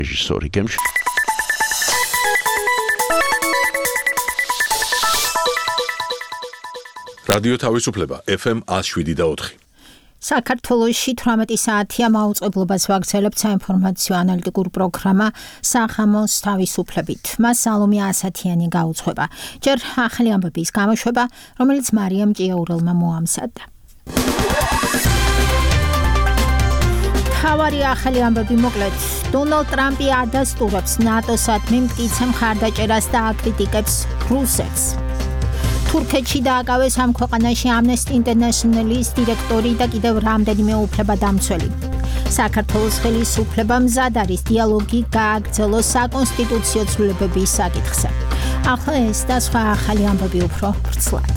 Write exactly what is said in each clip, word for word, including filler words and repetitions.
რეჟისორი გემში რადიო თავისუფლება ეფ ემ one oh seven და four საქართველოში თვრამეტი საათია მაუწყებლობას ვაგრძელებთ საინფორმაციო ანალიტიკურ პროგრამა სახამოს თავისუფლებით. მას სალომე ასათიანი გაუძღვება. ჯერ ახალი ამბების გამოშვება, რომელიც მარიამ ჭიაურელმა მოამზადა. თავარი ახალი ამბები მოკლედ. დონალდ ტრამპი ადასტურებს ნატოსადმი მტკიცე მხარდაჭერას და აკრიტიკებს რუსეთს. თურქეთში დააკავეს ამ ქვეყანაში Amnesty International-ის დირექტორი და კიდევ რამდენიმე უფლებადამცველი. საქართველოს ხელისუფლებამ მზად არის დიალოგი გააგრძელოს საკონსტიტუციო ცვლილებების საკითხზე. ახლა ეს და სხვა ახალი ამბები უფრო ვრცლად.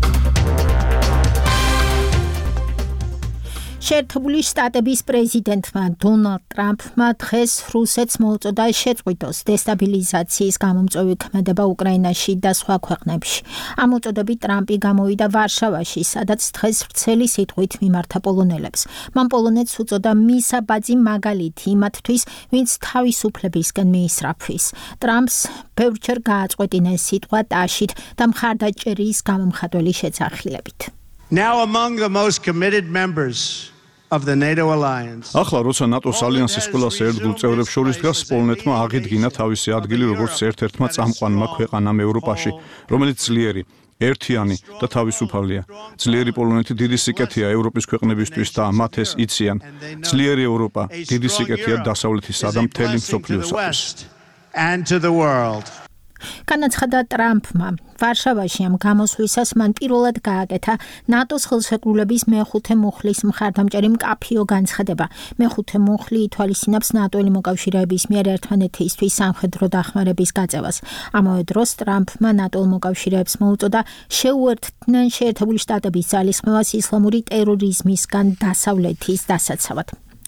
შეერთებული შტატების პრეზიდენტმა დონალდ ტრამპმა დღეს რუსეთს მოუწოდა შეწყვიტოს დესტაბილიზაციის გამომწვევი ქმედება უკრაინაში და სხვა ქვეყნებში. ამ უწოდებით ტრამპი გამოვიდა ვარშავაში, სადაც დღეს ვრცელი სიტყვით მიმართა პოლონელებს. მან პოლონეთს უწოდა მისაბაძი მაგალითი იმათთვის, ვინც თავისუფლებისკენ მიისწრაფვის. ტრამპს ბევრჯერ გააწყვეტინეს სიტყვა ტაშით და მხარდაჭერის გამომხატველი შეძახილებით. Now among the most committed members of the NATO alliance. ახლა როცა ნატოს ალიანსის ყველა ერთგულ წევრებს შორის დგას, პოლონეთმა აღიდგინა თავისი ადგილი როგორც ერთ-ერთმა წამყვანმა ქვეყანამ ევროპაში, რომელიც ძლიერი, ერთიანი და თავისუფალია. ძლიერი პოლონეთი დიდი სიკეთეა ევროპის ქვეყნებისთვის და მათ ეს იციან. ძლიერი ევროპა დიდი სიკეთეა დასავლეთისა და მთელი მსოფლიოსათვის. And to the world. განაცხადა ტრამპმა. ვარშავაში ამ გამოსვლისას მან პირველად გააკეთა ნატოს ხელშეკრულების მეხუთე მუხლის მხარდამჭერი მკაფიო განცხადება. მეხუთე მუხლი ითვალისწინებს ნატოელი მოკავშირეების მიერ ერთმანეთისთვის სამხედრო დახმარების გაწევას. ამავე დროს ტრამპმა ნატოელ მოკავშირეებს მოუწოდა შეუერთდნენ შეერთებული შტატების ძალისხმევას ისლამური ტერორიზმისგან დასავლეთის დასაცავად.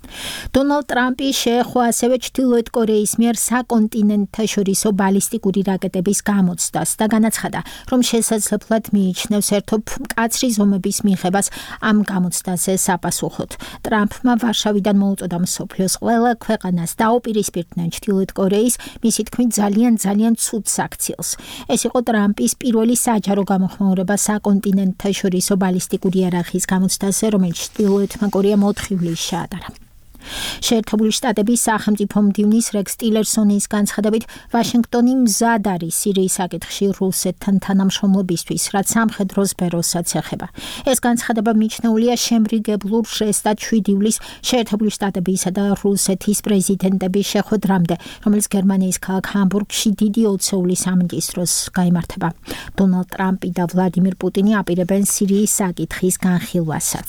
დონალდ ტრამპი შეეხო ასევე ჩრდილოეთ კორეის მიერ საკონტინენტთაშორისო ბალისტიკური რაკეტების გამოცდას და განაცხადა, რომ შესაძლებლად მიიჩნევს ერთობ მკაცრი ზომების მიღებას ამ გამოცდაზე საპასუხოდ. ტრამპმა ვარშავიდან მოუწოდა მსოფლიოს ყველა ქვეყანას დაუპირისპირდნენ ჩრდილოეთ კორეის, მისი თქმით ძალიან ძალიან ცუდ საქციელს. ეს იყო ტრამპის პირველი საჯარო გამოხმაურება საკონტინენტთაშორისო ბალისტიკური იარაღის გამოცდაზე, რომელიც ჩრდილოეთმა კორეამ ოთხ ივლისს შეადარა. შეერთებული შტატების სახელმწიფო მდივნის რექს ტილერსონის განცხადებით, ვაშინგტონი მზად არის სირიის საკითხში რუსეთთან თანამშრომლობისთვის, რაც სამხედრო სფეროსაც ეხება. ეს განცხადება მიჩნეულია შემრიგებლურ ჟესტად შვიდი ივლისს შეერთებული შტატებისა და რუსეთის პრეზიდენტების შეხვედრამდე, რომელიც გერმანიის ქალაქ ჰამბურგში დიდი ოცეულის სამინდის დროს გაიმართება. დონალდ ტრამპი და ვლადიმირ პუტინი აპირებენ სირიის საკითხის განხილვასაც.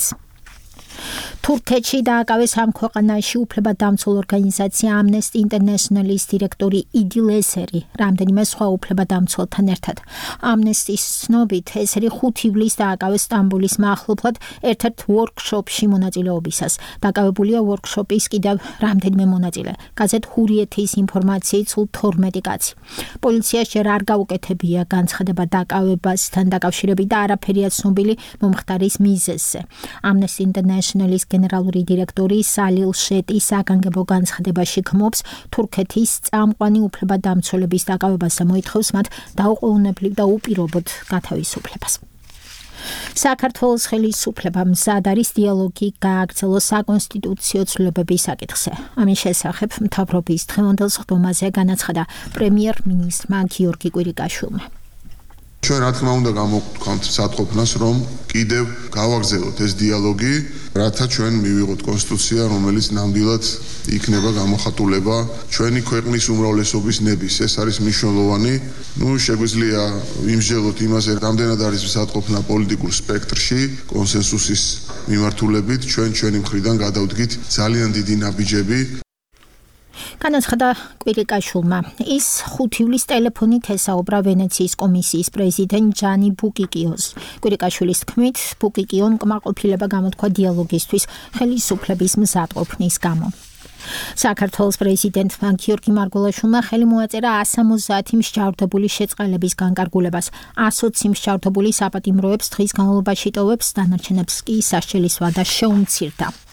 თურქეთში დააკავეს ამ ქვეყანაში უფლებადამცველ ორგანიზაცია Amnesty International-ის დირექტორი იდილ ესერი, რამდენიმე სხვა უფლებადამცველთან ერთად. Amnesty-ის ცნობით, ესერი ხუთი ივლისს დააკავეს სტამბოლის მახლობლად ერთ-ერთ ვორკშოპში მონაწილეობისას. დაკავებულია ვორკშოპის კიდევ რამდენიმე მონაწილე. გაზეთ ჰურიეთის ინფორმაციით სულ თორმეტი კაცი. პოლიციას ჯერ არ გაუკეთებია განცხადება დაკავებასთან დაკავშირებით და არაფერია ცნობილი მომხდარის მიზეზზე. Amnesty International-ის გენერალური დირექტორი სალილ შეტი საგანგებო განცხადებაში გმობს თურქეთის წამყვანი უფლებადამცველების დაკავებას და მოითხოვს მათ დაუყოვნებლივ და უპირობოდ გათავისუფლებას. საქართველოს ხელისუფლებამ მზად არის დიალოგი გააგრძელოს საკონსტიტუციო ცვლილებების საკითხზე. ამის შესახებ მთავრობის დღევანდელ სხდომაზე განაცხადა პრემიერ-მინისტრმა გიორგი კვირიკაშვილმა. ჩვენ რა თქმა უნდა გამოვქვთ სათყოფნას, რომ კიდევ გავაგრძელოთ ეს დიალოგი, რათა ჩვენ მივიღოთ კონსტიტუცია, რომელიც ნამდვილად იქნება გამოხატულება ჩვენი ქვეყნის უმრავლესობის ნების. ეს არის მნიშვნელოვანი. ნუ შეგვიძლია ვიმსჯელოთ იმაზე, რამდენად არის სათყოფნა პოლიტიკურ სპექტრში, კონსენსუსის მიმართულებით, ჩვენ ჩვენი მხრიდან გადავდგით ძალიან დიდი ნაბიჯები. განაცხადა კვირიკაშვილმა. ის ხუთი ივლისს ტელეფონით ესაუბრა ვენეციის კომისიის პრეზიდენტ ჯანი ბუკიკიოს. კვირიკაშვილის თქმით, ბუკიკიომ კმაყოფილება გამოთქვა დიალოგისთვის ხელისუფლების მზადყოფნის გამო. საქართველოს პრეზიდენტმა გიორგი მარგველაშვილმა ხელი მოაწერა one seventy მსჯავრდებული შეწყალების განკარგულებას. one twenty მსჯავრდებული საპატიმროებს დღის განმავლობაში ტოვებს, დანარჩენებს კი სასჯელის ვადა შეუმცირდა.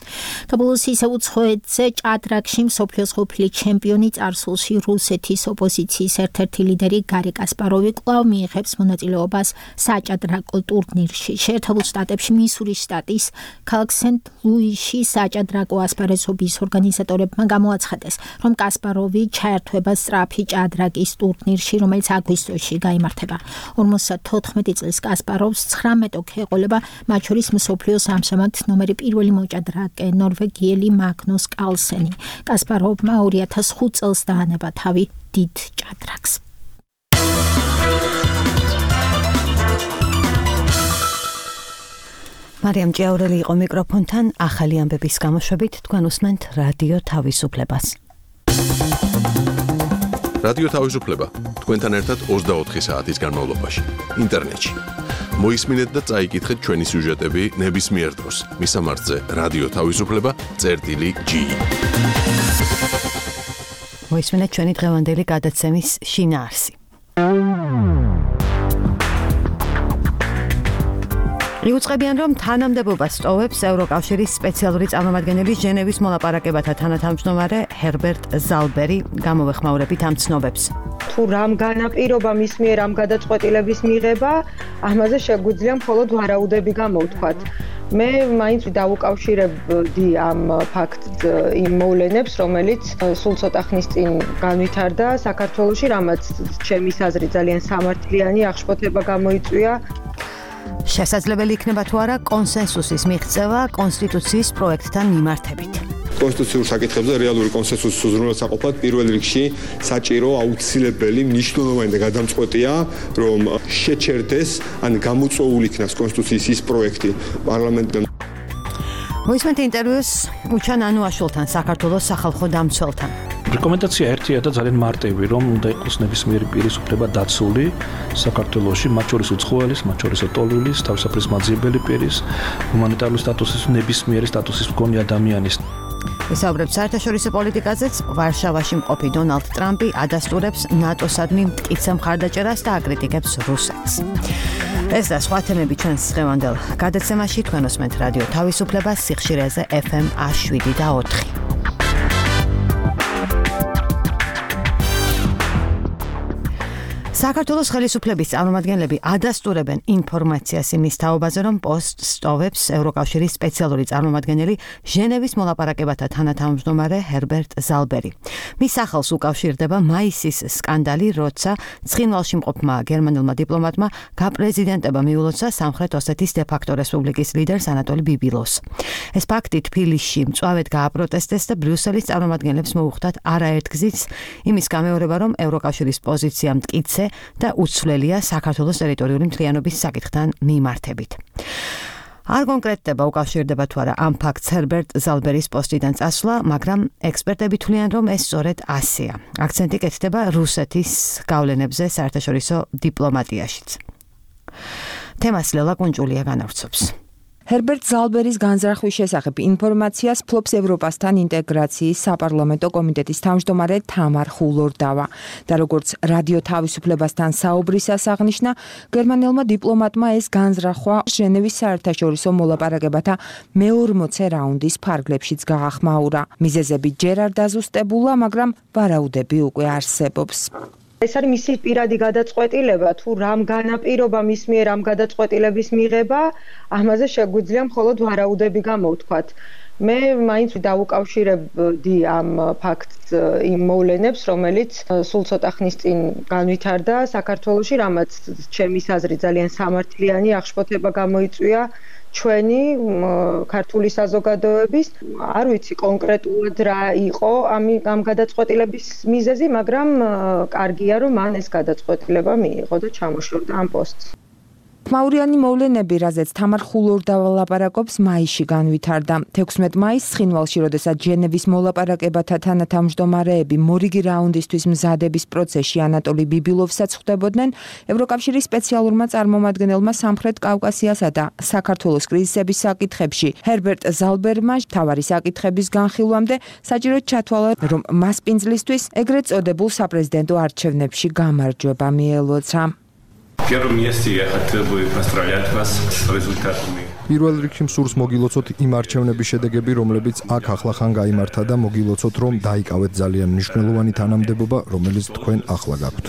Თბილისის ისე უცხოეთზე ჭადრაკში მსოფლიოს ყოფილი ჩემპიონი წარსულში რუსეთის ოპოზიციის ერთ-ერთი ლიდერი გარი კასპაროვი კვლავ მიიღებს მონაწილეობას საჭადრაკო ტურნირში. შეერთებულ შტატებში მისურის შტატის ქალაქ სენტ-ლუისში საჭადრაკო ასპარეზობის ორგანიზატორებმა გამოაცხადეს, რომ კასპაროვი ჩაერთვება სწრაფი ჭადრაკის ტურნირში, რომელიც აგვისტოში გაიმართება. ორმოცდათოთხმეტი წლის კასპაროვს ცხრამეტ ოქი ეყოლება, მათ შორის მსოფლიოს ამჟამად ნომერი პირველი მოჭადრაკე ნორვეგიელი მაგნუს კარლსენი. კასპაროვმა ორი ათას ხუთ წელს დაანება თავი დიდ ჭადრაკს. მარიამ ჭიაურელი იყო მიკროფონთან, ახალი ამბების გამოშვებით თქვენ უსმენთ რადიო თავისუფლებას. რადიო თავისუფლება თქვენთან ერთად ოცდაოთხი საათის განმავლობაში ინტერნეტში. მოისმინეთ და წაიკითხეთ ჩვენი სიუჟეტები ნებისმიერ დროს. მისამართზე რადიო თავისუფლება წერტილი ჯი. მოისმინეთ ჩვენი დღევანდელი გადაცემის შინაარსი. იუწყებიან, რომ თანამდებობას სტოვებს ევროკავშირის სპეციალური წარმომადგენელი ჟენევის მოლაპარაკებათა თანათავმჯდომარე ჰერბერტ ზალბერი. გამოვეხმაურებით ამ ცნობებს. თუ რამ განაპირობა მის მიერ ამ გადაწყვეტილების მიღება, ამაზე შეგვიძლია მხოლოდ ვარაუდები გამოვთქვათ. მე მაინც დავუკავშირებდი ამ ფაქტს იმ მოვლენებს, რომელიც სულ ცოტა ხნის წინ განვითარდა საქართველოში, რამაც ჩემის აზრით ძალიან სამართლიანი აღშფოთება გამოიწვია. შესაძლებელი იქნება თუ არა კონსენსუსის მიღწევა კონსტიტუციის პროექტთან მიმართებით. კონსტიტუციურ საკითხებზე რეალური კონსენსუსის უზრუნველსაყოფად პირველ რიგში საჭირო აუცილებელი მნიშვნელოვანი და გადამწყვეტია, რომ შეჩერდეს ან გამოწვეულ იქნას კონსტიტუციის ის პროექტი პარლამენტიდან. მოისმენთ ინტერვიუს უჩან ანუაშვილთან, საქართველოს სახალხო დამცველთან. რეკომენდაცია ერთია და ძალიან მარტივი, რომ უნდა იყოს ნებისმიერი პირის უფლება დაცული საქართველოში, მათ შორის უცხოელის, მათ შორის ოტოლვილის, თავისუფლის მაძიებელი პირის, ჰუმანიტარული სტატუსის, ნებისმიერი სტატუსის მქონე ადამიანის. ვისაუბრებთ საერთაშორისო პოლიტიკაზეც. ვარშავაში მყოფი დონალდ ტრამპი ადასტურებს ნატოსადმი მტკიცე მხარდაჭერას და აკრიტიკებს რუსეთს. ეს და სხვა თემები ჩვენს დღევანდელ გადაცემაში. თქვენ უსმენთ რადიო თავისუფლებას სიხშირეზე ეფ ემ შვიდი და ოთხი. საქართველოს ხელისუფლების წარმომადგენლები ადასტურებენ ინფორმაციას იმის თაობაზე, რომ პოსტს სტოვებს ევროკავშირის სპეციალური წარმომადგენელი ჟენევის მოლაპარაკებათა თანათავმჯდომარე ჰერბერტ ზალბერი. მის სახელს უკავშირდება მაისის სკანდალი, როცა ცხინვალში მყოფმა გერმანელმა დიპლომატმა გაპრეზიდენტება მიულოცა სამხრეთ ოსეთის დე-ფაქტო რესპუბლიკის ლიდერს ანატოლი ბიბილოს. ეს ფაქტი თბილისში მწვავედ გააპროტესტეს და ბრიუსელის წარმომადგენლებს მოუხდათ არაერთგზის იმის გამეორება, რომ ევროკავშირის პოზიცია მტკიცე და უცვლელია საქართველოს ტერიტორიული მთლიანობის საკითხთან მიმართებით. არ კონკრეტდება უკავშირდება თუ არა ამ ფაქტს ჰერბერტ ზალბერის პოსტიდან წასვლა, მაგრამ ექსპერტები თვლიან, რომ ეს სწორედ ასეა. აქცენტი კეთდება რუსეთის გავლენებზე საერთაშორისო დიპლომატიაშიც. თემას ლელა კუნჭულია განავრცობს. ჰერბერტ ზალბერის განზრახვის შესახებ ინფორმაციას ფლობს ევროპასთან ინტეგრაციის საპარლამენტო კომიტეტის თავმჯდომარე თამარ ხულორდავა და როგორც რადიო თავისუფლებასთან საუბრისას აღნიშნა, გერმანელმა დიპლომატმა ეს განზრახვა ჟენევის საერთაშორისო მოლაპარაკებათა მეორმოცე რაუნდის ფარგლებშიც გაახმაურა. მიზეზები ჯერ არ დაზუსტებულა, მაგრამ ვარაუდები უკვე არსებობს. ეს არის მისი პირადი გადაწყვეტილება, თუ რამ განაპირობა მის მიერ ამ გადაწყვეტილების მიღება, ამაზე შეგვიძლია მხოლოდ ვარაუდები გამოვთქვათ. მე მაინც დავუკავშირებდი ამ ფაქტს იმ მოვლენებს, რომელიც სულ ცოტა ხნის წინ განვითარდა საქართველოში, რამაც ჩემის აზრით ძალიან სამართლიანი აღშფოთება გამოიწვია ჩვენი ქართული საზოგადოების. არ ვიცი კონკრეტულად რა იყო ამ გადაწყვეტილების მიზეზი, მაგრამ კარგია, რომ მან ეს გადაწყვეტილება მიიღო და ჩამოშორდა ამ პოსტს. მაურიანი მოვლენები, რაზეც თამარ ხულორდავა ლაპარაკობს, მაისში განვითარდა. თექვსმეტ მაისს ცხინვალში, როდესაც ჟენევის მოლაპარაკებათა თანათავმჯდომარეები მორიგი რაუნდისთვის მზადების პროცესში ანატოლი ბიბილოვსაც ხვდებოდნენ, ევროკავშირის სპეციალურმა წარმომადგენელმა სამხრეთ კავკასიასა და საქართველოს კრიზისების საკითხებში ჰერბერტ ზალბერმა თავარი საკითხების განხილვამდე საჭიროდ ჩათვალა, რომ მასპინძლისთვის ეგრეთ წოდებულ საპრეზიდენტო არჩევნებში გამარჯვება მიელოცა. В первом месте я хотел бы поздравлять вас с результатами. პირველ რიგში მსურს მოგილოცოთ იმ არჩევნების შედეგები, რომლებიც აქ ახლახან გაიმართა და მოგილოცოთ, რომ დაიკავეთ ძალიან მნიშვნელოვანი თანამდებობა, რომელიც თქვენ ახლა გაქვთ.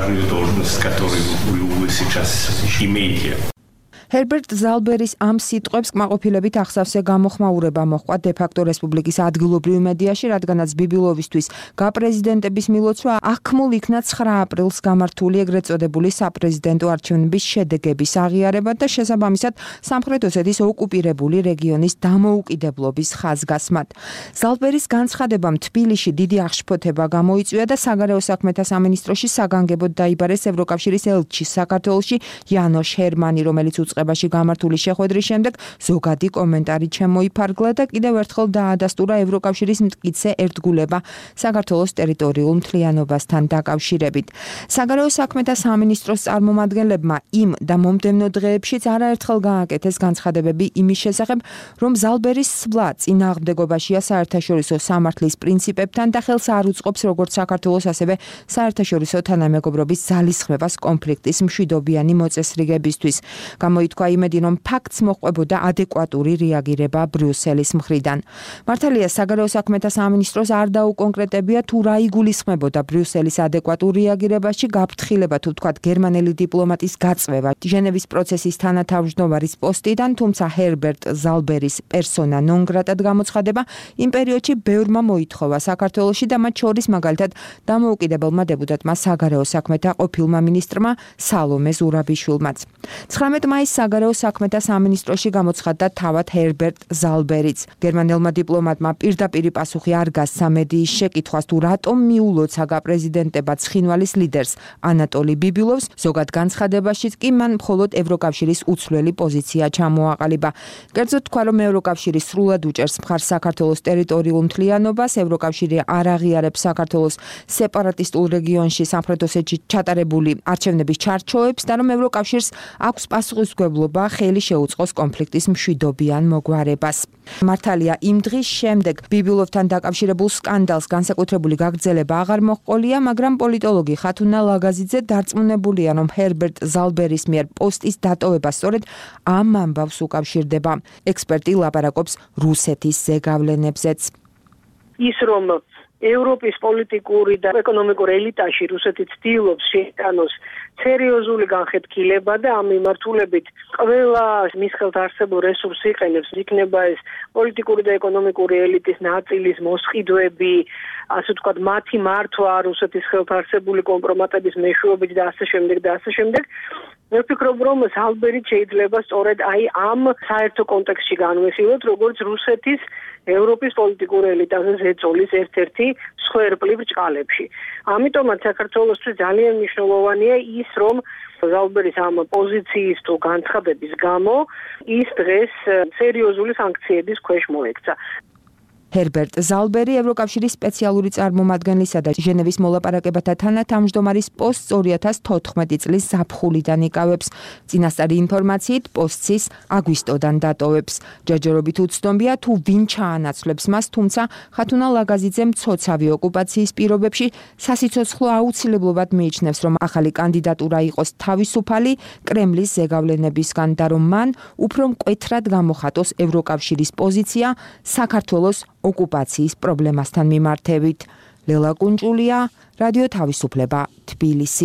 ჰერბერტ ზალბერის ამ სიტყვებს კმაყოფილებით ახსავსე გამოხმაურება მოჰყვა დე-ფაქტო რესპუბლიკის ადგილობრივ მედიაში, რადგანაც ბიბილოვისთვის გაპრეზიდენტების მილოცვა აღქმულ იქნა ცხრა აპრილს გამართული ეგრეთ წოდებული საპრეზიდენტო არჩევნების შედეგების აღიარება და შესაბამისად სამხრეთ ოსეთის ოკუპირებული რეგიონის დამოუკიდებლობის ხაზგასმად. ზალბერის განცხადებამ თბილისში დიდი აღშფოთება გამოიწვია და საგარეო საქმეთა სამინისტროში საგანგებოდ დაიბარეს ევროკავშირის ელჩი საქართველოში იანოშ ჰერმანი, რომელიც უწყებაში გამართული შეხვედრის შემდეგ ზოგადი კომენტარი შემოიფარგლა და კიდევ ერთხელ დაადასტურა ევროკავშირის მტკიცე ერთგულება საქართველოს ტერიტორიულ მთლიანობასთან დაკავშირებით. საგარეო საქმეთა სამინისტროს წარმომადგენლებმა იმ და მომდევნო დღეებშიც არაერთხელ გააკეთეს განცხადებები იმის შესახებ, რომ ზალბერის სვლა წინააღმდეგობაშია საერთაშორისო სამართლის პრინციპებთან და ხელს არ უწყობს როგორც საქართველოს, ასევე საერთაშორისო თანამეგობრობის ძალისხმევას კონფლიქტის მშვიდობიანი მოწესრიგებისთვის. გამოითქვა იმედი, რომ ფაქტს მოჰყვებოდა ადეკვატური რეაგირება ბრიუსელის მხრიდან. მართალია, საგარეო საქმეთა სამინისტროს არ დაუკონკრეტებია თუ რა იგულისხმებოდა ბრიუსელის ადეკვატურ რეაგირებაში, გაფრთხილება თუ თქვათ გერმანელი დიპლომატის გაწვევა ჟენევის პროცესის თანათავმჯდომარის პოსტიდან, თუმცა ჰერბერტ ზალბერის პერსონა ნონ გრატად გამოცხადება იმ პერიოდში ბევრმა მოითხოვა საქართველოში და მათ შორის მაგალითად დამოუკიდებელმა დეპუტატმა საგარეო საქმეთა ყოფილმა მინისტრმა სალომე ზურაბიშვილმაც. ცხრამეტ მაისს საგარეო საქმეთა სამინისტროში გამოცხადდა თავად ჰერბერტ ზალბერიც. გერმანელმა დიპლომატმა პირდაპირი პასუხი არ გასცა მედიის შეკითხვას თუ რატომ მიულოცა გაპრეზიდენტება ცხინვალის ლიდერს ანატოლი ბიბილოვს, ზოგად განცხადებაშიც კი მან მხოლოდ ევროკავშირის უცვლელი პოზიცია ჩამოაყალიბა. კერძოდ თქვა, რომ ევროკავშირი სრულად უჭერს მხარს საქართველოს ტერიტორიულ მთლიანობას, ევროკავშირი არ აღიარებს საქართველოს სეპარატისტულ რეგიონში სამხრეთ ოსეთში ჩატარებული არჩევნების ჩარჩოებს და რომ ევროკავშირს აქვს პასუხისმგებლობა ხელი შეუწყოს კონფლიქტის მშვიდობიან მოგვარებას. მართალია, იმ დღის შემდეგ ბიბილოვთან დაკავშირებულ სკანდალს განსაკუთრებული გაგრძელება აღარ მოჰყოლია, მაგრამ პოლიტოლოგი ხათუნა ლაგაზიძე დარწმუნებულია, რომ ჰერბერტ ზალბერის მიერ პოსტის დატოვება სწორედ ამ ამბავს უკავშირდება. ექსპერტი ლაპარაკობს რუსეთის ზეგავლენებზეც. ის რომ ევროპის პოლიტიკური და ეკონომიკური ელიტაში რუსეთი ცდილობს შეიტანოს სერიოზული განხეთქილება და ამ მიმართულებით ყველა მის ხელთ არსებულ რესურსს იყენებს, იქნება ეს პოლიტიკური და ეკონომიკური ელიტის ნაწილის მოსყიდვები, ასე ვთქვათ, მათი მართვა რუსეთის ხელთ არსებული კომპრომატების მეშვეობით და ასე შემდეგ და ასე შემდეგ. მე ვფიქრობ, რომ ზალბერი შეიძლება სწორედ აი ამ საერთო კონტექსტში განვიხილოთ, როგორც რუსეთის ევროპის პოლიტიკური ელიტაზე ზეწოლის ერთ-ერთი სხვერპლი ბრჭყალებში. ამიტომაც საქართველოსთვის ძალიან მნიშვნელოვანია ის, რომ ზალბერის ამ პოზიციის თუ განცხადების გამო ის დღეს სერიოზული სანქციების ქვეშ მოექცა. ჰერბერტ ზალბერი ევროკავშირის სპეციალური წარმომადგენლისა და ჟენევის მოლაპარაკებათა თანათავმჯდომარის პოსტს ორი ათას თოთხმეტი წლის ზაფხულიდან იკავებს. წინასწარი ინფორმაციით პოსტს ის აგვისტოდან დატოვებს. ჯერჯერობით უცნობია თუ ვინ ჩაანაცვლებს მას, თუმცა ხათუნა ლაგაზიძემ მცოცავი ოკუპაციის პირობებში სასიცოცხლო აუცილებლობად მიიჩნევს, რომ ახალი კანდიდატურა იყოს თავისუფალი კრემლის ზეგავლენებისგან და რომ მან უფრო მკვეთრად გამოხატოს ევროკავშირის პოზიცია საქართველოს ოკუპაციის პრობლემასთან მიმართებით. ლელა კუნჭულია, რადიო თავისუფლება, თბილისი.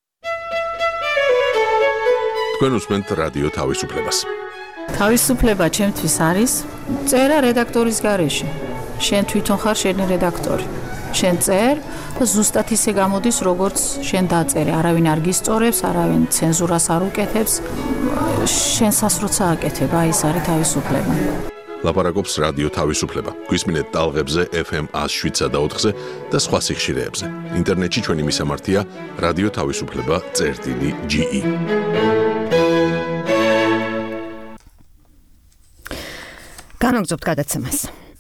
თქვენ უსმენთ რადიო თავისუფლებას. თავისუფლება ჩემთვის არის წერა რედაქტორის გარეშე. შენ თვითონ ხარ შენი რედაქტორი. შენ წერ და ზუსტად ისე გამოდის, როგორც შენ დაწერე. არავინ არ გისწორებს, არავინ ცენზურას არ უკეთებს. შენსას როცა აკეთებ, აი ეს არის თავისუფლება. ლაპარაკობს რადიო თავისუფლება. გვისმინეთ ტალღებზე ეფ ემ ათს შვიდსა და ოთხზე და სხვა სიხშირეებზე. ინტერნეტში ჩვენი მისამართია რადიო თავისუფლება წერტილი ჯი ი. განაგზობთ გადაცემას.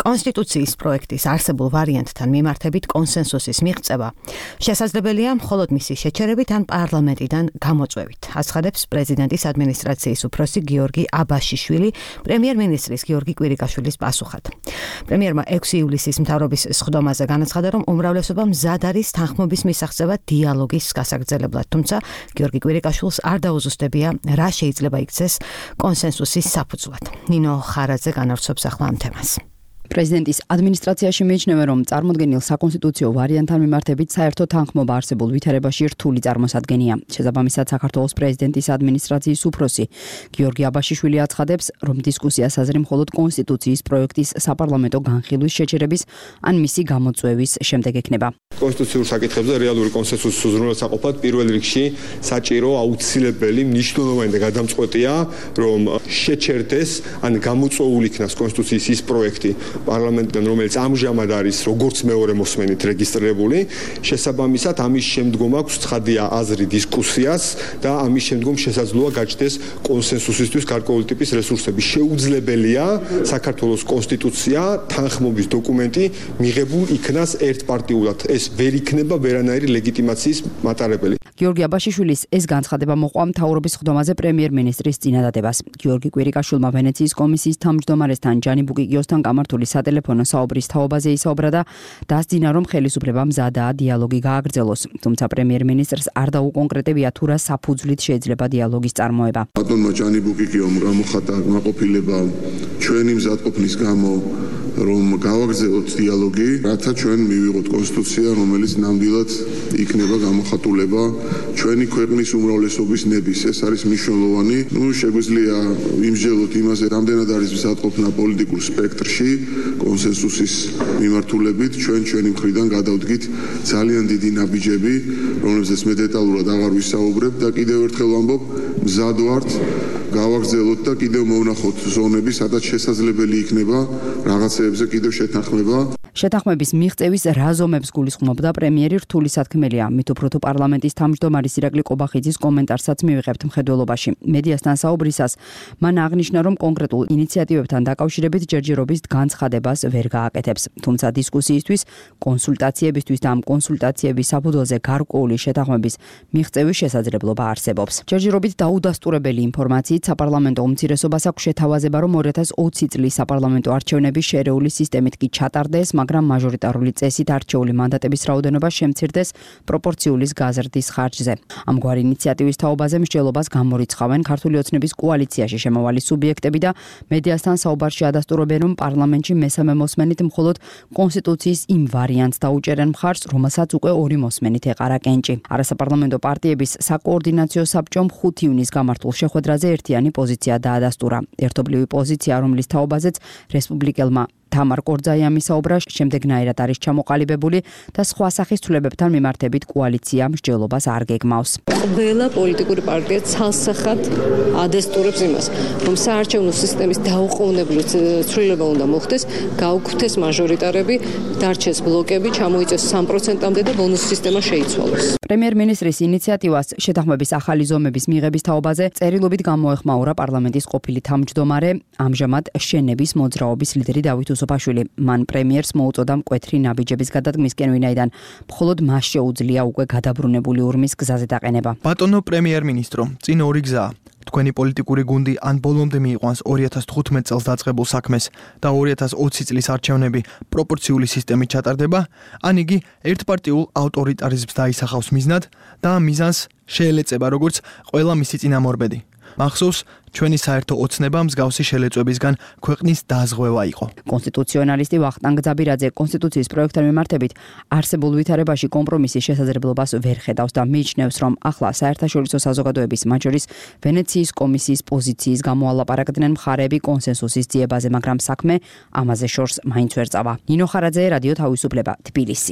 კონსტიტუციის პროექტის არსებულ ვარიანტთან მიმართებით კონსენსუსის მიღწევა შესაძლებელია მხოლოდ მისი შეჩერებით ან პარლამენტიდან გამოწვევით. აცხადებს პრეზიდენტის ადმინისტრაციის უფროსი გიორგი აბაშიშვილი პრემიერ-მინისტრის გიორგი კვირიკაშვილის პასუხად. პრემიერმა ექვსი ივლისის მთავრობის სხდომაზე განაცხადა, რომ უმრავლესობა მზად არის თანხმობის მისაღწევად დიალოგის გასაგრძელებლად, თუმცა გიორგი კვირიკაშვილს არ დაუზუსტებია, რა შეიძლება იქცეს კონსენსუსის საფუძვლად. ნინო ხარაძე განავრცობს ახლა ამ თემას. პრეზიდენტის ადმინისტრაციაში მიიჩნევენ, რომ წარმოდგენილ საკონსტიტუციო ვარიანტთან მიმართებით საერთო თანხმობა არსებულ ვითარებაში რთული წარმოსადგენია. შესაბამისად, საქართველოს პრეზიდენტის ადმინისტრაციის უფროსი გიორგი აბაშიშვილი აცხადებს, რომ დისკუსია საზრი მხოლოდ კონსტიტუციის პროექტის საპარლამენტო განხილვის შეჩერების ან მისი გამოწვევის შემდეგ ექნება. კონსტიტუციურ საკითხებზე რეალური კონსენსუსის უზრუნველსაყოფად პირველ რიგში საჭირო, აუცილებელი, მნიშვნელოვანი და გადამწყვეტია, რომ შეჩერდეს ან გამოწვეული იქნას კონსტიტუციის ის პროექტი პარლამენტიდან, რომელიც ამჟამად არის როგორც მეორე მოსმენით რეგისტრირებული, შესაბამისად ამის შემდგომ აქვს ცხადია აზრი დისკუსიას და ამის შემდგომ შესაძლოა გაჩნდეს კონსენსუსისთვის გარკვეული ტიპის რესურსები. შეუძლებელია საქართველოს კონსტიტუცია, თანხმობის დოკუმენტი მიღებულ იქნას ერთპარტიულად. ეს ვერ იქნება ვერანაირი ლეგიტიმაციის მატარებელი. გიორგი აბაშიშვილის ეს განცხადება მოყვა მთავრობის სხდომაზე პრემიერ-მინისტრის წინადადებას. გიორგი კვირიკაშვილმა ვენეციის კომისიის თავმჯდომარესთან ჯანი ბუკიკიოსთან გამართული სატელეფონო საუბრის თაობაზე ისაუბრა და დასძინა, რომ ხელისუფლება მზადაა დიალოგი გააგრძელოს. თუმცა პრემიერ-მინისტრს არ დაუკონკრეტებია, თუ რა საფუძვლით შეიძლება დიალოგის წარმოება. ბატონმა ჯანი ბუკიკიომ გამოხატა კმაყოფილება ჩვენი მზადყოფნის გამო, რომ გავაგრძელოთ დიალოგი, რათა ჩვენ მივიღოთ კონსტიტუცია, რომელიც ნამდვილად იქნება გამოხატულება ჩვენი ქვეყნის უმრავლესობის ნების. ეს არის მნიშვნელოვანი. ნუ შეგვიძლია ვიმსჯელოთ იმაზე, რამდენად არის მზადყოფნა პოლიტიკურ სპექტრში კონსენსუსის მიმართულებით. ჩვენ ჩვენი მხრიდან გადავდგით ძალიან დიდი ნაბიჯები, რომლებზეც მე დეტალურად აღარ ვისაუბრებ და კიდევ ერთხელ ვამბობ, მზად ვართ გავაგრძელოთ და კიდევ მოვნახოთ ზონები, სადაც შესაძლებელი იქნება რაღაცეებზე კიდევ შეთანხმება. შეთანხმების მიღწევის რა ზომებს გულისხმობდა პრემიერი რთული სათქმელია. მით უფრო თუ პარლამენტის თავმჯდომარის ირაკლი ყობახიძის კომენტარსაც მივიღებთ მხედველობაში. მედიასთან საუბრისას მან აღნიშნა, რომ კონკრეტულ ინიციატივებთან დაკავშირებით ჯერჯერობით განცხადებას ვერ გააკეთებს. თუმცა დისკუსიისთვის, კონსულტაციებისთვის და ამ კონსულტაციების საფუძველზე გარკვეული შეთანხმების მიღწევის შესაძლებლობა არსებობს. ჯერჯერობით დაუდასტურებელი ინფორმაციით საპარლამენტო უმცირესობას აქვს შეთავაზება, რომ ორი ათას ოცი წლის საპარლამენტო არჩევნები შერეული სისტემით კი ჩატარდეს, მაგრამ მაჟორიტარული წესით არჩეული მანდატების რაოდენობა შემცირდეს პროპორციულის გაზრდის ხარჯზე. ამგვარი ინიციატივის თაობაზე მსჯელობას გამორიცხავენ ქართული ოცნების კოალიციაში შემავალი სუბიექტები და მედიასთან საუბარში ადასტურებენ, რომ პარლამენტში მესამე მოსმენით მხოლოდ კონსტიტუციის იმ ვარიანტს დაუჭერენ მხარს, რომელსაც უკვე ორი მოსმენით ეყარა კენჭი. არასაპარლამენტო პარტიების საკოორდინაციო საბჭომ ხუთი ივნის გამართულ შეხვედრაზე ერთიანი პოზიცია დაადასტურა. ერთობლივი პოზიცია, რომლის თაობაზეც რესპუბლიკელმა თამარ კორძაიამი საუბრა, შემდეგნაირად არის ჩამოყალიბებული და სხვა სახის ცვლილებებთან მიმართებით კოალიცია მსჯელობას არ გეგმავს. ყველა პოლიტიკური პარტია ცალსახად ადასტურებს იმას, რომ საარჩევნო სისტემის დაუყოვნებლივ ცვლილება უნდა მოხდეს, გაუქმდეს მაჟორიტარები, დარჩეს ბლოკები, ჩამოიწეს სამ პროცენტამდე და ბონუს სისტემა შეიცვალოს. პრემიერ-მინისტრის ინიციატივას შეთანხმების ახალი ზომების მიღების თაობაზე წერილობით გამოეხმაურა პარლამენტის ყოფილი თავმჯდომარე, ამჟამად შენების მოძრაობის ლიდერი დავით უსოფაშვილი. მან პრემიერს მოუწოდა მკვეთრი ნაბიჯების გადადგმისკენ, ვინაიდან მხოლოდ მას შეუძლია უკვე გადაბრუნებული ურმის გზაზე დაყენება. ბატონო პრემიერ-მინისტრო, წინ ორი გზაა. თქვენი პოლიტიკური გუნდი ან ბოლომდე მიიყვანს ორი ათას თხუთმეტ წელს დაწყებულ საქმეს და ორი ათას ოცი წლის არჩევნები პროპორციული სისტემით ჩატარდება, ან იგი ერთპარტიულ ავტორიტარიზმს დაისახავს მიზნად და ამ მიზანს შეელეწება როგორც ყველა მისი წინამორბედი. მახსოვს, ჩვენი საერთო ოცნება მსგავსი შელეწვებისგან ქვეყნის დაზღვევა იყო. კონსტიტუციონალისტი ვახტანგ ძაბირაძე კონსტიტუციის პროექტთან მიმართებით არსებულ ვითარებაში კომპრომისის შესაძლებლობას ვერ ხედავს და მიიჩნევს, რომ ახლა საერთაშორისო საზოგადოების, მათ შორის ვენეციის კომისიის პოზიციის გამო ალაპარაკდნენ მხარეები კონსენსუსის ძიებაზე, მაგრამ საქმე ამაზე შორს მაინც ვერ წავა. ნინო ხარაძე, რადიო თავისუფლება, თბილისი.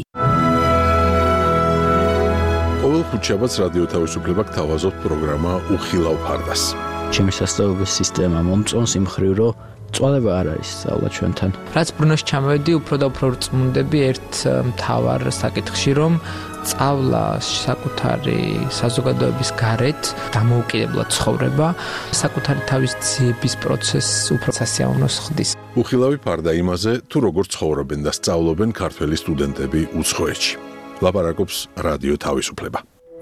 ყოველ ხუთშაბათს რადიო თავისუფლება გთავაზობთ პროგრამა უხილავ ფარდას. ჩემი სასწავლებელი სისტემა მომწონს იმ მხრივ, რომ წვალება არ არის სწავლა ჩვენთან. რაც ბრუნოში ჩამოვედი, უფრო და უფრო რწმუნდები ერთ მთავარ საკითხში, რომ სწავლა საკუთარი საზოგადოების გარეთ დამოუკიდებლად ცხოვრება, საკუთარი თავის ძიების პროცესს უფრო სასიამოვნოს ხდის. უხილავი ფარდა იმაზე, თუ როგორ ცხოვრობენ და სწავლობენ ქართველი სტუდენტები უცხოეთში. ლაპარაკობს რადიო თავისუფლება.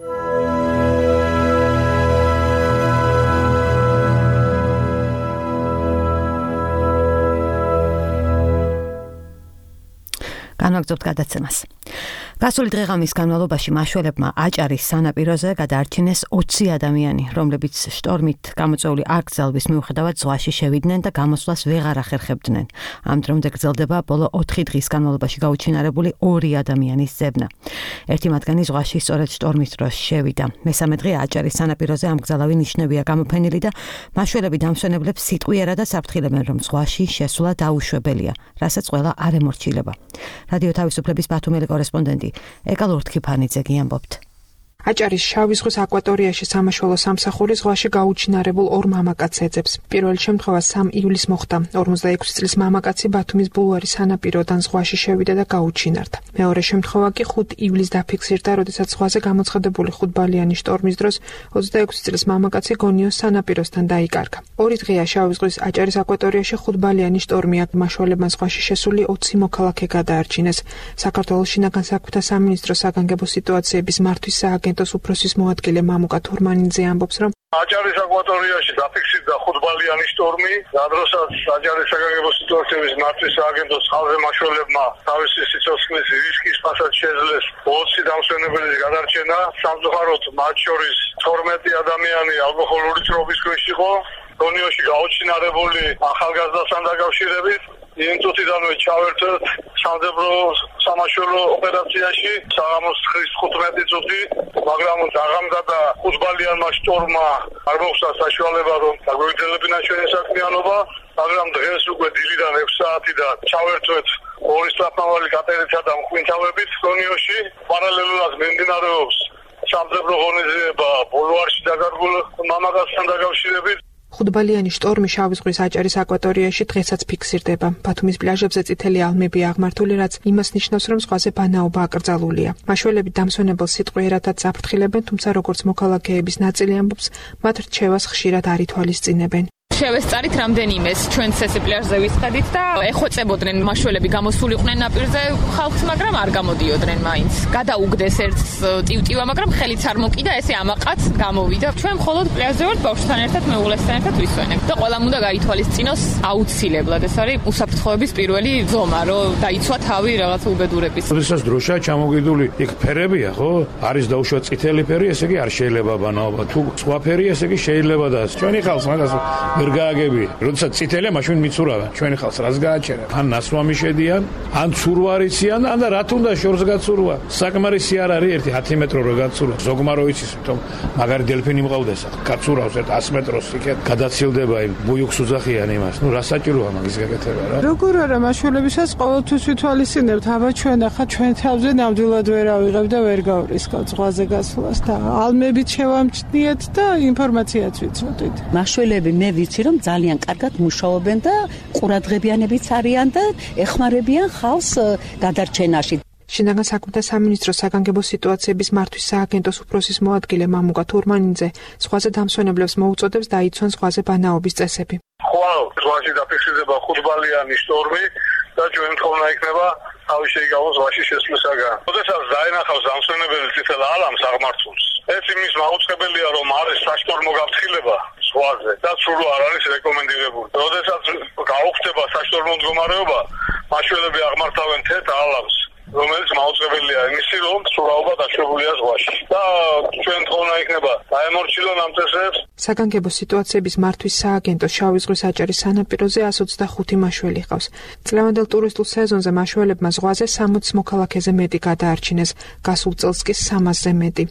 განვაგრძობთ გადაცემას. გასული დღეღამის განმავლობაში მაშველებმა აჭარის სანაპიროზე გადაარჩინეს ოცი ადამიანი, რომლებიც შტორმით გამოწვეული აკრძალვის მიუხედავად ზღვაში შევიდნენ და გამოსვლას ვეღარ ახერხებდნენ. ამ დრომდე გრძელდება ბოლო ოთხი დღის განმავლობაში გაუჩინარებული ორი ადამიანის ძებნა. ერთი მათგანი ზღვაში სწორედ შტორმის დროს შევიდა. მესამე დღე აჭარის სანაპიროზე ამგზალავი ნიშნებია გამოფენილი და მაშველები დამსვენებლებს სიტყვიერად საფრთხილებენ, რომ ზღვაში შესვლა დაუშვებელია, რასაც ყველა არ ემორჩილება. რადიო თავისუფლების ბათუმელი კორესპონდენტი ეკა ლურთქიფანიძე გიამბობთ. აჭარის შავი ზღვის აკვატორიაში სამაშველო სამსახური ზღვაში გაუჩინარებულ ორ მამაკაცს ეძებს. პირველი შემთხვევა სამი ივლისს მოხდა. ორმოცდაექვსი წლის მამაკაცი ბათუმის ბულვარის სანაპიროდან ზღვაში შევიდა და გაუჩინარდა. მეორე შემთხვევა კი ხუთი ივლისს დაფიქსირდა, როდესაც ზღვაზე გამოცხადებული ხუთბალიანი შტორმის დროს ოცდაექვსი წლის მამაკაცი გონიოს სანაპიროსთან დაიკარგა. ორი დღეა შავი ზღვის აჭარის აკვატორიაში ხუთბალიანი შტორმი აქ მაშველებმა ზღვაში შესული ოცი მოქალაქე გადაარჩინეს. საქართველოს შინაგან საქმეთა სამინისტროს საგანგებო სიტუაციების მართვის სააგენტოს უფროსის მოადგილე მამუკა თურმანიძე ამბობს, რომ აჭარის აკვატორიაში დაფიქსირდა ხუთბალიანი შტორმი, რადგანაც აჭარის საგანგებო სიტუაციების მართვის სააგენტოს ხალხზე მაშველებმა თავისი სიცოცხლის რისკის ფასად შეძლეს ოცი დამსვენებელის გადარჩენა. სამწუხაროდ მათ შორის თორმეტი ადამიანი ალკოჰოლური წრობის ქვეშ იყო. გონიოში გაუჩინარებული ახალგაზრდასთან დაკავშირებით იმ წუთიდანვე ჩავერთვით სამდებრო სამაშველო ოპერაციაში საღამოს თხუთმეტი წუთი, მაგრამ დაღამდა და ხუთბალიანმა შტორმმა არ მოხდა საშუალება, რომ დაგვეძლებინა ჩვენი საქმიანობა, მაგრამ დღეს უკვე დილიდან ექვსი საათიდან ჩავერთვით ორი სწრაფმავალი კატერითა და მხვინთავებით გონიოში. პარალელურად მიმდინარეობს სამდებრო ღონისძიება ბულვარში დაკარგულ მამაკაცთან დაკავშირებით. ხუთბალიანი შტორმი შავი ზღვის აჭარის აკვატორიაში დღესაც ფიქსირდება. ბათუმის პლაჟებზე წითელი ალმებია აღმართული, რაც იმას ნიშნავს, რომ ზღვაზე ბანაობა აკრძალულია. მაშველები დამსვენებელს სიტყვიერადაც აფრთხილებენ, თუმცა როგორც მოქალაქეების ნაწილი ამბობს, მათ რჩევას ხშირად არ ითვალისწინებენ. შევესწარით რამდენიმეს ჩვენც ესე პლაჟზე ვისხედით და ეხვეწებოდნენ მაშველები გამოსულიყვნენ ნაპირზე ხალხს, მაგრამ არ გამოდიოდნენ მაინც. გადაუგდეს ერთს ტივტივა, მაგრამ ხელიც არ მოკიდა, ესე ამაყაც გამოვიდა. ჩვენ მხოლოდ პლაჟზე ვართ ბავშვთან ერთად, მეუღლესთან ერთად ვისვენებ. და ყველამ უნდა გაითვალისწინოს აუცილებლად, ეს არის უსაფრთხოების პირველი ზომა, რომ დაიცვა თავი რაღაც უბედურების. როდესაც დროშა ჩამოგიდული იქ ფერებია, ხო? არის დაუშვა წითელი ფერი, ესე იგი არ შეიძლება ბანაობა. თუ სხვა ფერი, ესე იგი შეიძლება და ჩვენი ხალხს მაგას ვერ გააგები. როდესაც წითელია, მაშინ მიცურავენ. ჩვენი ხალხს რას გააჩერა? ან ნასვამი შედიან, ან ცურვარიციან, ან რა თუნდა შორს გაცურვა. საკმარისი არ არის ერთი ათი მეტრო რო გაცურვა. ზოგმა რო იცის, თუმ მაგარი დელფინი მყავდეს, გაცურავს ერთ ათი მეტროს იქეთ, გადაცილდება იმ ბუიუქს უძახიან იმას. ნუ რა საჭიროა მაგის გაკეთება რა? როგორ არა მაშველებისას ყოველთვის ვითვალისწინებთ, აბა ჩვენ ახლა ჩვენ თავზე ნამდვილად ვერ ავიღებ და ვერ გავრისკავთ ზღვაზე გასვლას და ალმებით შევამჩნიეთ და ინფორმაციაც ვიცოდით. მაშველები მე ვიცი რომ ძალიან კარგად მუშაობენ და ყურადღებიანებიც არიან და ეხმარებიან ხალხს გადარჩენაში. შინაგან საქმეთა სამინისტროს საგანგებო სიტუაციების მართვის სააგენტოს უფროსის მოადგილე მამუკა თურმანიძე ზღვაზე დამსვენებლებს მოუწოდებს დაიცვან ზღვაზე ბანაობის წესები. ხვალ ზღვაში დაფიქსირდება ხუთბალიანი შტორმი და ჩვენ თხოვნა იქნება თავი შეიგავოს ზღვაში შესვლისაგან. როდესაც დაენახავს დამსვენებელი წითელ ალამს აღმართულს, ეს იმის მაუწყებელია, რომ არის საშტორმო გაფრთხილება ზღვაზე და სულ არ არის რეკომენდირებული. როდესაც გაუხდება საშტორმო მდგომარეობა, მაშველები აღმართავენ თეთრ ალამს, რომელიც მაუწყებელია იმისი, რომ სურაობა დაშვებულია ზღვაში. და ჩვენ თხოვნა იქნება დაემორჩილონ ამ წესებს. საგანგებო სიტუაციების მართვის სააგენტოს შავი ზღვის აჭარის სანაპიროზე εκατს ოცდახუთი მაშველი ჰყავს. წლევანდელ ტურისტულ სეზონზე მაშველებმა ზღვაზე სამოცი მოქალაქეზე მეტი გადაარჩინეს, გასულ წელს კი სამასზე მეტი.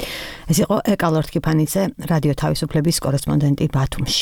ეს იყო ეკა ლურთქიფანიძე, რადიო თავისუფლების კორესპონდენტი ბათუმში.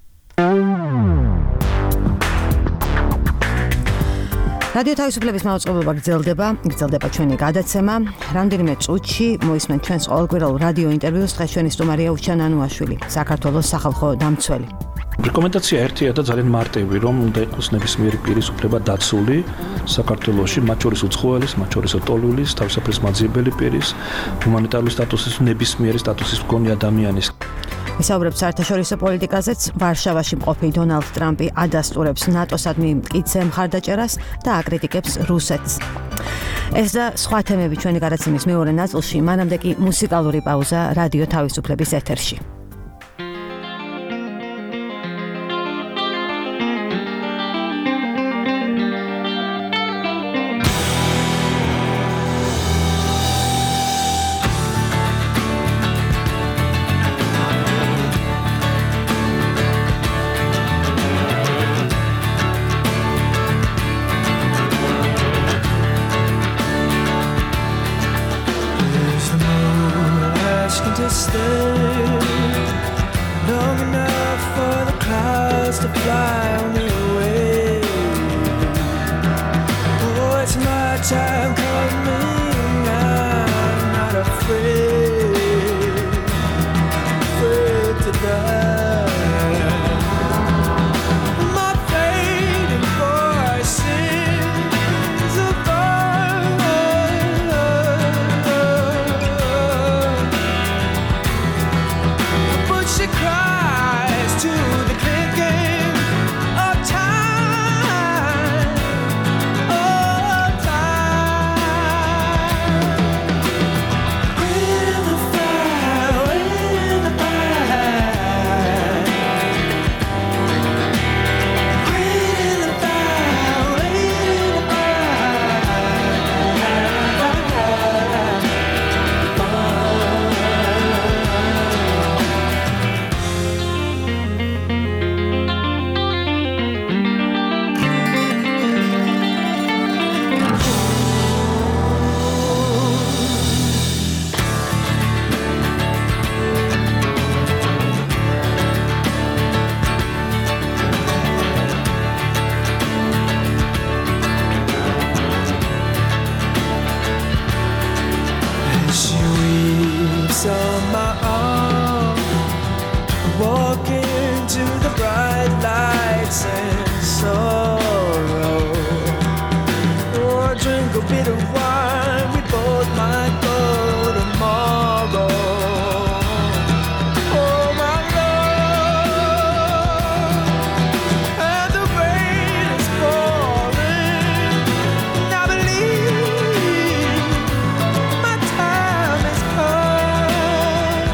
რადიო თავისუფლების მაუწყებლობა გრძელდება, გრძელდება ჩვენი გადაცემა. რამდენიმე წუთში მოისმენთ ჩვენს ყოველკვირეულ რადიო ინტერვიუს. დღეს ჩვენი სტუმარია უშან ანუაშვილი, საქართველოს სახალხო დამცველი. რეკომენდაცია ერთია და ძალიან მარტივი, რომ უნდა იყოს ნებისმიერი პირის უფლება დაცული საქართველოში, მათ შორის უცხოელის, მათ შორის ტოლვილის, თავისუფლის მაძიებელი პირის, ჰუმანიტარული სტატუსის, ნებისმიერი სტატუსის მქონე ადამიანის. ვისაუბრებთ საერთაშორისო პოლიტიკაზეც. ვარშავაში მყოფი დონალდ ტრამპი ადასტურებს ნატოსადმი მტკიცე მხარდაჭერას და აკრიტიკებს რუსეთს. ეს და სხვა თემები ჩვენი გადაცემის მეორე ნაწილში, მანამდე კი მუსიკალური პაუზა რადიო თავისუფლების ეთერში.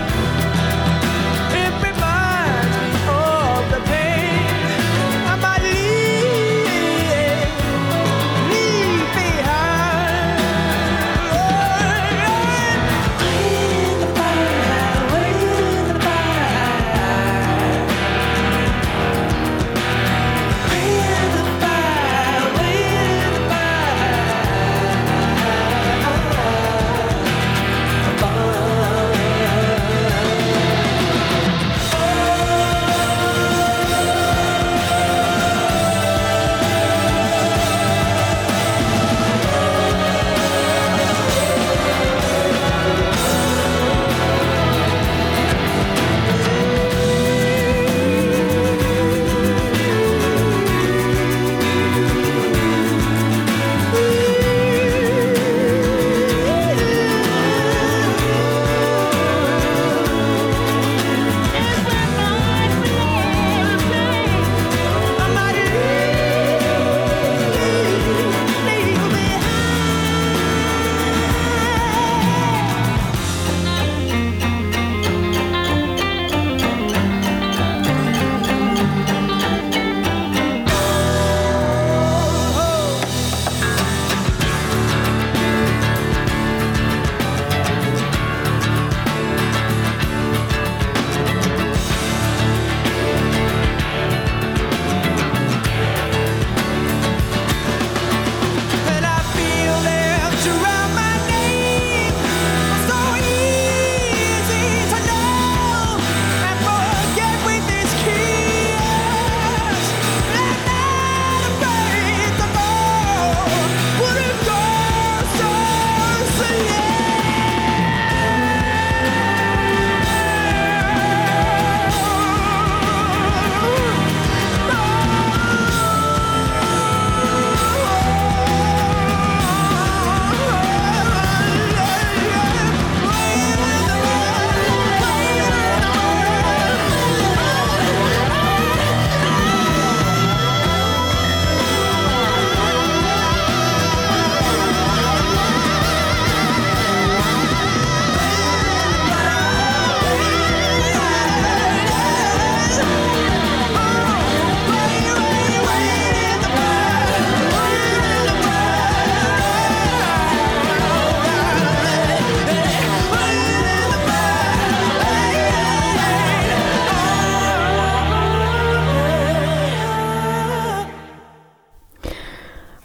My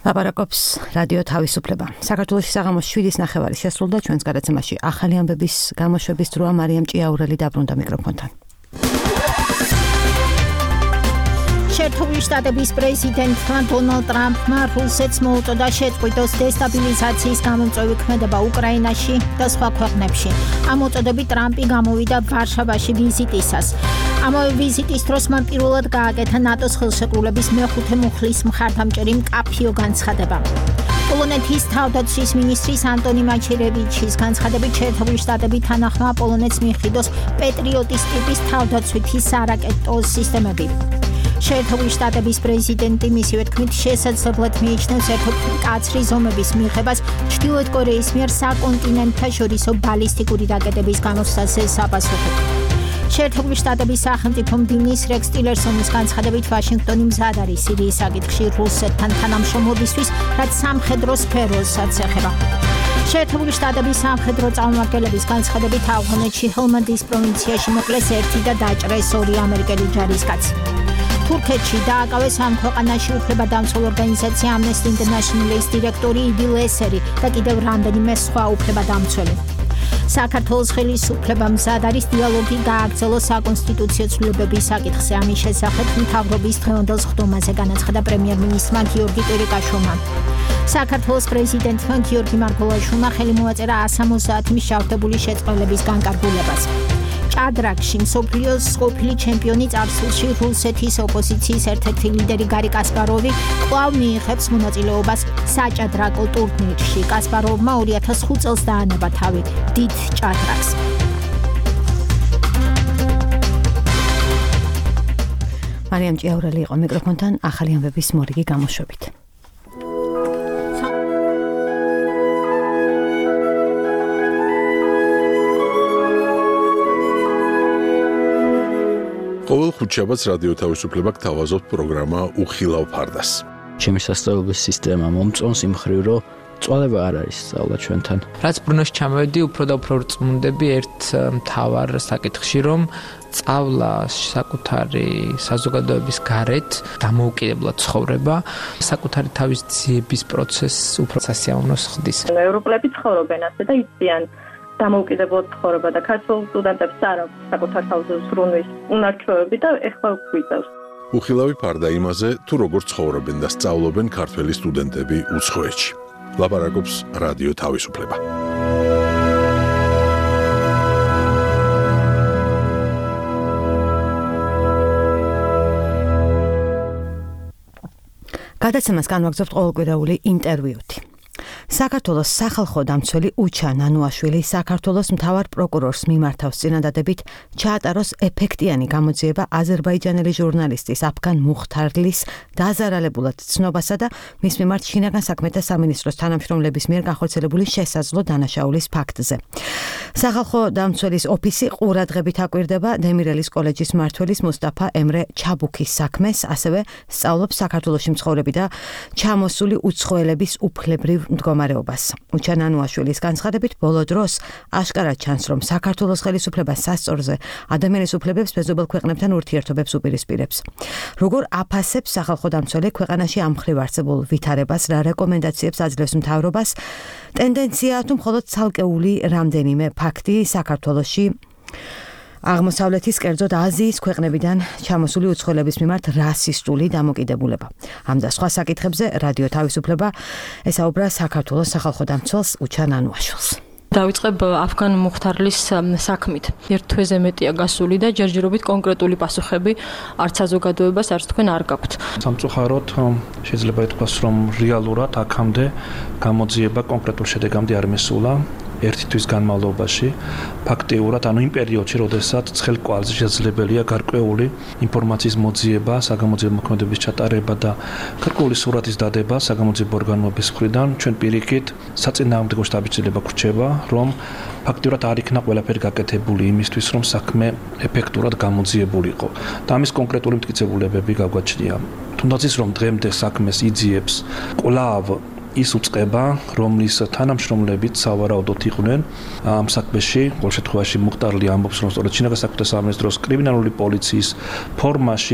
ლაპარაკობს რადიო თავისუფლება. საქართველოში საღამოს შვიდის ნახევარი შესრულდა, ჩვენს გადაცემაში ახალი ამბების გამოშვების დროა. მარიამ ჭიაურელი დაბრუნდა მიკროფონთან. შეერთებული შტატების პრეზიდენტმა დონალდ ტრამპმა რუსეთს მოუწოდა შეწყვიტოს დესტაბილიზაციის გამომწვევი ქმედება უკრაინაში და სხვა ქვეყნებში. ამ მოწოდებით ტრამპი გამოვიდა ვარშავაში ვიზიტისას. ამავე ვიზიტის დროს მან პირველად გააკეთა ნატოს ხელშეკრულების მეხუთე მუხლის მხარდამჭერი მკაფიო განცხადება. პოლონეთის თავდაცვის მინისტრის ანტონი მაჩერევიჩის განცხადებით შეერთებული შტატები თანახმაა პოლონეთს მიჰყიდოს პეტრიოტის ტიპის თავდაცვითი სარაკეტო სისტემები. შეერთებული შტატების პრეზიდენტი მისივე თქმით შესაძლებლად მიიჩნევს ერთობ მკაცრი ზომების მიღებას ჩრდილოეთ კორეის მიერ საკონტინენტთაშორისო ბალისტიკური რაკეტების გამოსცემაზე საპასუხოდ. შეერთებული შტატების სახელმწიფო მდივნის რექს ტილერსონის განცხადებით ვაშინგტონი მზად არის სირიის საკითხში რუსეთთან თანამშრომლობისთვის, რაც სამხედრო სფეროსაც ეხება. შეერთებული შტატების სამხედრო წარმომადგენლების განცხადებით ავღანეთში ჰელმანდის პროვინციაში მოკლეს ერთი და დაჭრეს ორი ამერიკელი ჯარისკაცი. თურქეთში დააკავეს ამ ქვეყანაში უფლებადამცველ ორგანიზაცია Amnesty International-ის დირექტორი ივი ლესერი და კიდევ რამდენიმე სხვა უფლებადამცველი. საქართველოს ხელისუფლებამ მზად არის დიალოგი გააგრძელოს საკონსტიტუციო ცვლილებების საკითხზე. ამის შესახებ მთავრობის დღევანდელ სხდომაზე განაცხადა პრემიერ-მინისტრმა გიორგი კვირიკაშვილმა. საქართველოს პრეზიდენტმა გიორგი მარგველაშვილმა ხელი მოაწერა one hundred მშავდებული შეწყვილების განკარგულებას. ჭადრაკში მსოფლიოს ყოფილი ჩემპიონი წარსულში რუსეთის ოპოზიციის ერთ-ერთი ლიდერი გარი კასპაროვი კვლავ მიიღებს მონაწილეობას საჭადრაკო ტურნირში. კასპაროვმა two thousand five წელს დაანება თავი დიდ ჭადრაკს. მარიამ ჭიაურელი იყო მიკროფონთან ახალი ამბების მორიგი გამოშვებით. ყოველ ხუთშაბათს რადიო თავისუფლება გთავაზობთ პროგრამა უხილავ ფარდას. ჩემი სასწავლებლების სისტემა მომწონს იმ მხრივ, რომ წვალება არ არის სწავლა ჩვენთან. რაც ბრუნოში ჩამოვედი, უფრო და უფრო რწმუნდები ერთ მთავარ საკითხში, რომ სწავლა საკუთარი საზოგადოების გარეთ დამოუკიდებლად ცხოვრება, საკუთარი თავის ძიების პროცესს უფრო სასიამოვნოს ხდის. ევროპელები ცხოვრობენ ასე და იციან დამოუკიდებლად ცხოვრება და ქართულ სტუდენტებს არ აქვს საკუთარ თავზე ზრუნვის უნარჩვევები და ეხლა გვიწევს. უხილავი ფარდა იმაზე, თუ როგორ ცხოვრობენ და სწავლობენ ქართველი სტუდენტები უცხოეთში. ლაპარაკობს რადიო თავისუფლება. გადაცემას განვაგრძობთ ყოველკვირეული ინტერვიუთი. საქართველოს სახალხო დამცველი უჩა ნანუაშვილი საქართველოს მთავარ პროკურორს მიმართავს წინადადებით ჩაატაროს ეფექტიანი გამოძიება აზერბაიჯანელი ჟურნალისტის აფგან მუხთარლის დაზარალებულად ცნობასა და მის მიმართ შინაგან საქმეთა სამინისტროს თანამშრომლების მიერ განხორციელებული შესაძლო დანაშაულის ფაქტზე. სახალხო დამცველის ოფისი ყურადღებით აკვირდება დემირელის კოლეჯის მმართველის მუსტაფა ემრე ჩაბუქის საქმეს, ასევე სწავლობს საქართველოში მცხოვრები და ჩამოსული უცხოელების უფლებრივ მდგომარეობას. უჩა ნანუაშვილის განცხადებით ბოლო დროს აშკარად ჩანს, რომ საქართველოს ხელისუფლება სასწორზე ადამიანის უფლებებს მეზობელ ქვეყნებთან ურთიერთობებს უპირისპირებს. როგორ აფასებს სახალხო დამცველი ქვეყანაში ამ მხრივ არსებულ ვითარებას, რა რეკომენდაციებს აძლევს მთავრობას, ტენდენციაა თუ მხოლოდ ცალკეული რამდენიმე ფაქტი საქართველოში აღმოსავლეთის, კერძოდ აზიის ქვეყნებიდან ჩამოსული უცხოელების მიმართ რასისტული დამოკიდებულება. ამ და სხვა საკითხებზე რადიო თავისუფლება ესაუბრა საქართველოს სახალხო დამცველს უჩა ნანუაშვილს. დავიწყებ აფგან მუხთარლის საქმით. ერთ თვეზე მეტია გასული და ჯერჯერობით კონკრეტული პასუხები არც საზოგადოებას, არც თქვენ არ გაქვთ. სამწუხაროდ შეიძლება ითქვას, რომ რეალურად აქამდე გამოძიება კონკრეტულ შედეგამდე არ მისულა. ერთი თვის განმავლობაში ფაქტიურად, ანუ იმ პერიოდში, როდესაც ცხელ კვალზე შესაძლებელია გარკვეული ინფორმაციის მოძიება, საგამოძიებო მოქმედების ჩატარება და გარკვეული სურათის დადება საგამოძიებო ორგანოების მხრიდან, ჩვენ პირიქით საწინააღმდეგო შტაბის-ძიება გრჩება, რომ ფაქტიურად არ იქნა ყველაფერი გაკეთებული იმისთვის, რომ საქმე ეფექტურად გამოძიებულიყო. და ამის კონკრეტული მტკიცებულებები გაგვაჩნია. თუნდაც ის, რომ დღემდე საქმეს იძიებს კვლავ ის უწყება, რომლის თანამშრომლებიც სავარაუდოდ იყვნენ ამ საქმეში, ყოველ შემთხვევაში მუხტარლი ამბობს, რომ სწორედ შინაგან საქმეთა სამინისტროს კრიმინალური პოლიციის ფორმაში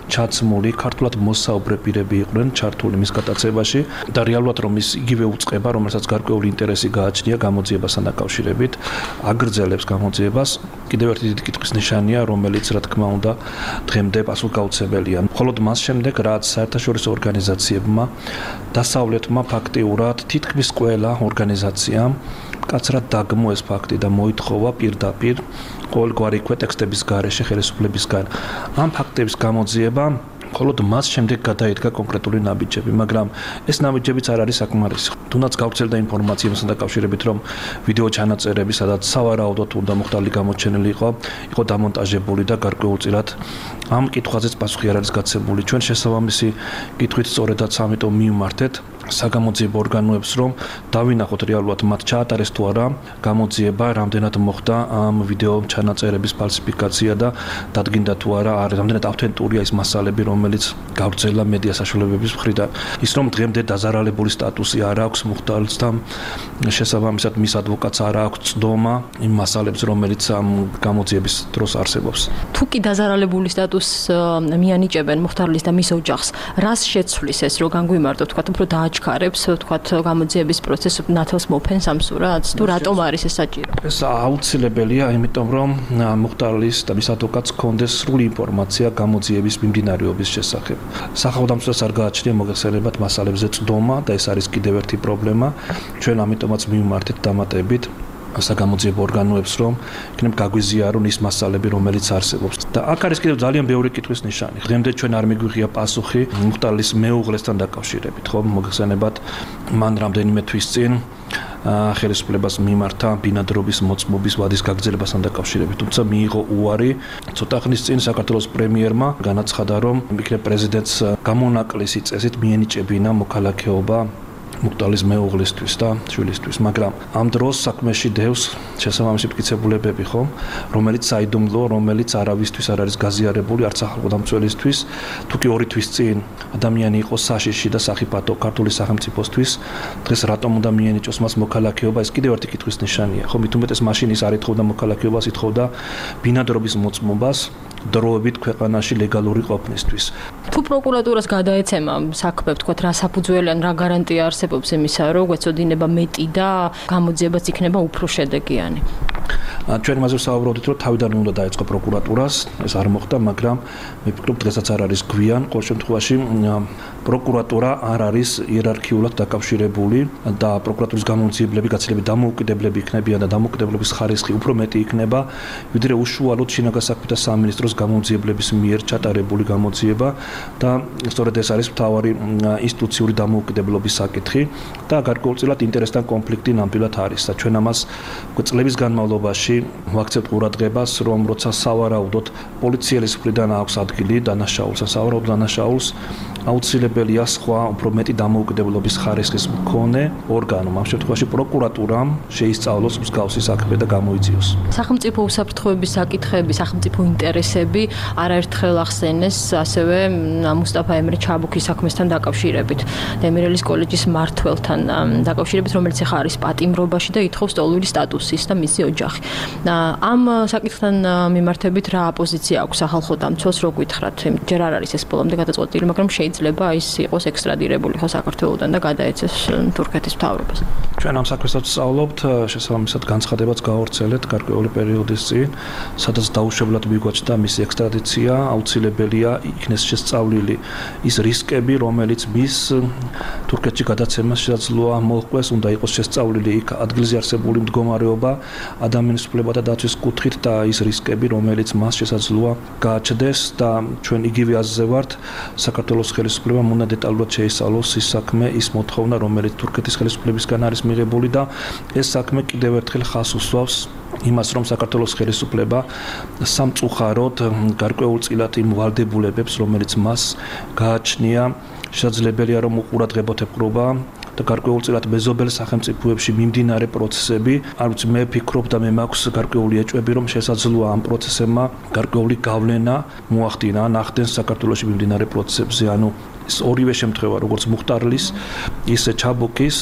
ჩაცმული, ქართულად მოსაუბრე პირები იყვნენ ჩართული მის გატაცებაში და რეალურად რომ ის იგივე უწყება, რომელსაც გარკვეული ინტერესი გააჩნია გამოძიებასთან დაკავშირებით, აგრძელებს გამოძიებას. კიდევ ერთი დიდი კითხვის ნიშანია, რომელიც რა თქმა უნდა დღემდე პასუხგაუცებელია. მხოლოდ მას შემდეგ, რაც საერთაშორისო ორგანიზაციებმა დასავლეთმა ფაქტიურად თითქმის ყველა ორგანიზაციამ კაცრად დაგმო ეს ფაქტი და მოითხოვა პირდაპირ ყოველგვარი ქვეტექსტების გარეშე ხელისუფლებისგან ამ ფაქტების გამოძიება მხოლოდ მას შემდეგ გადაიდგა კონკრეტული ნაბიჯები, მაგრამ ეს ნაბიჯებიც არ არის საკმარისი. თუნდაც გავრცელდა ინფორმაცია მასთან დაკავშირებით, რომ ვიდეო ჩანაწერები, სადაც სავარაუდოდ უნდა მოხდალი გამოჩენილი იყო, იყო დამონტაჟებული და გარკვეულწილად ამ კითხვაზეც პასუხი არ არის გაცემული. ჩვენ შესაბამისი კითხვით სწორედაც ამიტომ მივმართეთ საგამოძიებო ორგანოებს, რომ დავინახოთ რეალურად მათ ჩაატარეს თუ არა გამოძიება, რამდენად მოხდა ამ ვიდეო ჩანაწერების ფალსიფიკაცია და დადგინდა თუ არა, რამდენად ავთენტურია ის მასალები, რომელიც გავრცელა მედია საშუალებების მხრიდან. ის რომ დღემდე დაზარალებული სტატუსი არ აქვს მუხტალს და შესაბამისად მის ადვოკატს არ აქვს წდომა იმ მასალებს, რომელიც ამ გამოძიების დროს არსებობს. თუ კი დაზარალებული სტატუსს მიანიჭებენ მუხტარლის და მის ოჯახს, რას შეცვლის ეს, რომ განგვიმარტოთ, თქვა უფრო დააჩქარებს, თქვა გამოძიების პროცესს ნათელს მოფენს ამ სურათს, თუ რატომ არის ეს საჭირო? ეს აუცილებელია, იმიტომ რომ მუხტარლის და მის ადვოკატს ჰქონდეს სრული ინფორმაცია გამოძიების მიმდინარეობის შესახებ. სახელმწიფოს არ გააჩნია მოგეხსენებათ მასალებზე წდომა და ეს არის კიდევ ერთი პრობლემა. ჩვენ ამიტომაც მივმართეთ დამატებით საგამოძიებო ორგანოებს, რომ იქნებ გაგვიზიარონ ის მასალები, რომელიც არსებობს. და აქ არის კიდევ ძალიან ბევრი კითხვის ნიშანი. დღემდე ჩვენ არ მიგვიღია პასუხი მუხტარლის მეუღლესთან დაკავშირებით, ხო? მოგეხსენებათ, მან რამდენიმე თვის წინ ხელისუფლებას მიმართა ბინადრობის მოწმობის ვადის გაგრძელებასთან დაკავშირებით, თუმცა მიიღო უარი. ცოტა ხნის წინ საქართველოს პრემიერმა განაცხადა, რომ იქნებ პრეზიდენტს გამონაკლისი წესით მიენიჭებინა მოქალაქეობა მუხტარლის მეუღლისთვის და შვილისთვის, მაგრამ ამ დროს საქმეში დევს შესაბამისი მტკიცებულებები, ხო, რომელიც საიდუმლოა, რომელიც არავისთვის არ არის გაზიარებული, არც სახელმწიფოსთვის, თუ კი ორი თვის წინ ადამიანი იყო საშიში და სახიფათო ქართული სახელმწიფოსთვის, დღეს რატომ უნდა მიენიჭოს მას მოქალაქეობა, ეს კიდევ ერთი კითხვის ნიშანია, ხო, მით უმეტეს მაშინ ის არ ითხოვდა მოქალაქეობას, ითხოვდა ბინადრობის მოწმობას დროებით ქვეყანაში ლეგალური ყოფნისთვის. თუ პროკურატურას გადაეცემა საქმე, თქვა რა საფუძველი ან რა გარანტია არსებობს იმისა, რომ გვეწოდინება მეტი და გამოძიებაც იქნება უფრო შედეგიანი? ჩვენ იმაზე ვსაუბრობთ, რომ თავიდან უნდა დაეწყო პროკურატურას, ეს არ მოხდა, მაგრამ მე ვფიქრობ, დღესაც არ არის გვიან, ყოველ შემთხვევაში პროკურატურა არ არის იერარქიულად დაკავშირებული და პროკურატურის გამოძიებლები გაცილებით დამოუკიდებლები იქნებიან და დამოუკიდებლობის ხარისხი უფრო მეტი იქნება, ვიდრე უშუალოდ შინაგან საქმეთა სამინისტროს გამოძიებლების მიერ ჩატარებული გამოძიება და სწორედ ეს არის მთავარი ინსტიტუციური დამოუკიდებლობის საკითხი და გარკვეულწილად ინტერესთან კონფლიქტი ნამდვილად არის და ჩვენ ამას წლების განმავლობაში ვაქცევთ ყურადღებას, რომ როცა სავარაუდოდ პოლიციელის მხრიდან აქვს ადგილი დანაშაულს, სავარაუდოდ დანაშაულს აუცილებელია სხვა უფრო მეტი დამოუკიდებლობის ხარისხის მქონე ორგანომ, ამ შემთხვევაში პროკურატურამ შეისწავლოს მსგავსი საქმე და გამოიძიოს. სახელმწიფო უსაფრთხოების საკითხები, სახელმწიფო ინტერესები არაერთხელ ახსენეს ასევე მუსტაფა ემრე ჩაბუქის საქმესთან დაკავშირებით, დემირელის კოლეჯის მმართველთან დაკავშირებით, რომელიც ახლა არის პატიმრობაში და ითხოვს ტოლული სტატუსის და მისი ოჯახი. ამ საკითხთან მიმართებით რა პოზიცია აქვს სახალხო დამცველს, რო გითხრათ, ჯერ არ არის ეს ბოლომდე გადაწყვეტილი, მაგრამ შეიძლება ის იყოს ექსტრადირებული ხო საქართველოსთან და გადაეცეს თურქეთის მთავრობას. ჩვენ ამ საქმესაც ვსწავლობთ, შესაბამისად განცხადებაც გავავრცელეთ გარკვეული პერიოდის წინ, სადაც დაუშვებლად მიგვაჩნდა მისი ექსტრადიცია, აუცილებელია იქნეს შესწავლილი ის რისკები, რომელიც მის თურქეთში გადაცემას შესაძლოა მოჰყვეს, უნდა იყოს შესწავლილი იქ ადგილზე არსებული მდგომარეობა, ადამიანის უფლებათა დაცვის კუთხით და ის რისკები, რომელიც მას შესაძლოა გააჩნდეს და ჩვენ იგივე აზრზე ვართ, საქართველოს ხელისუფლებამ უნდა დეტალურად შეისწავლოს ის საქმე, ის მოთხოვნა, რომელიც თურქეთის ხელისუფლებისგან არის მიღებული და ეს საქმე კიდევ ერთხელ ხაზს უსვავს იმას, რომ საქართველოს ხელისუფლება სამწუხაროდ გარკვეულწილად იმ ვალდებულებებს, რომელიც მას გააჩნია, შესაძლებელია რომ უყურადღებოთ ეპყრობა და გარკვეულწილად მეზობელ სახელმწიფოებში მიმდინარე პროცესები, არ ვიცი, მე ვფიქრობ და მე მაქვს გარკვეული ეჭვები, რომ შესაძლოა ამ პროცესებმა გარკვეული გავლენა მოახდინა ან ახდენს საქართველოში მიმდინარე პროცესებზე, ანუ ეს ორივე შემთხვევა, როგორც მუხტარლის, ისე ჩაბუქის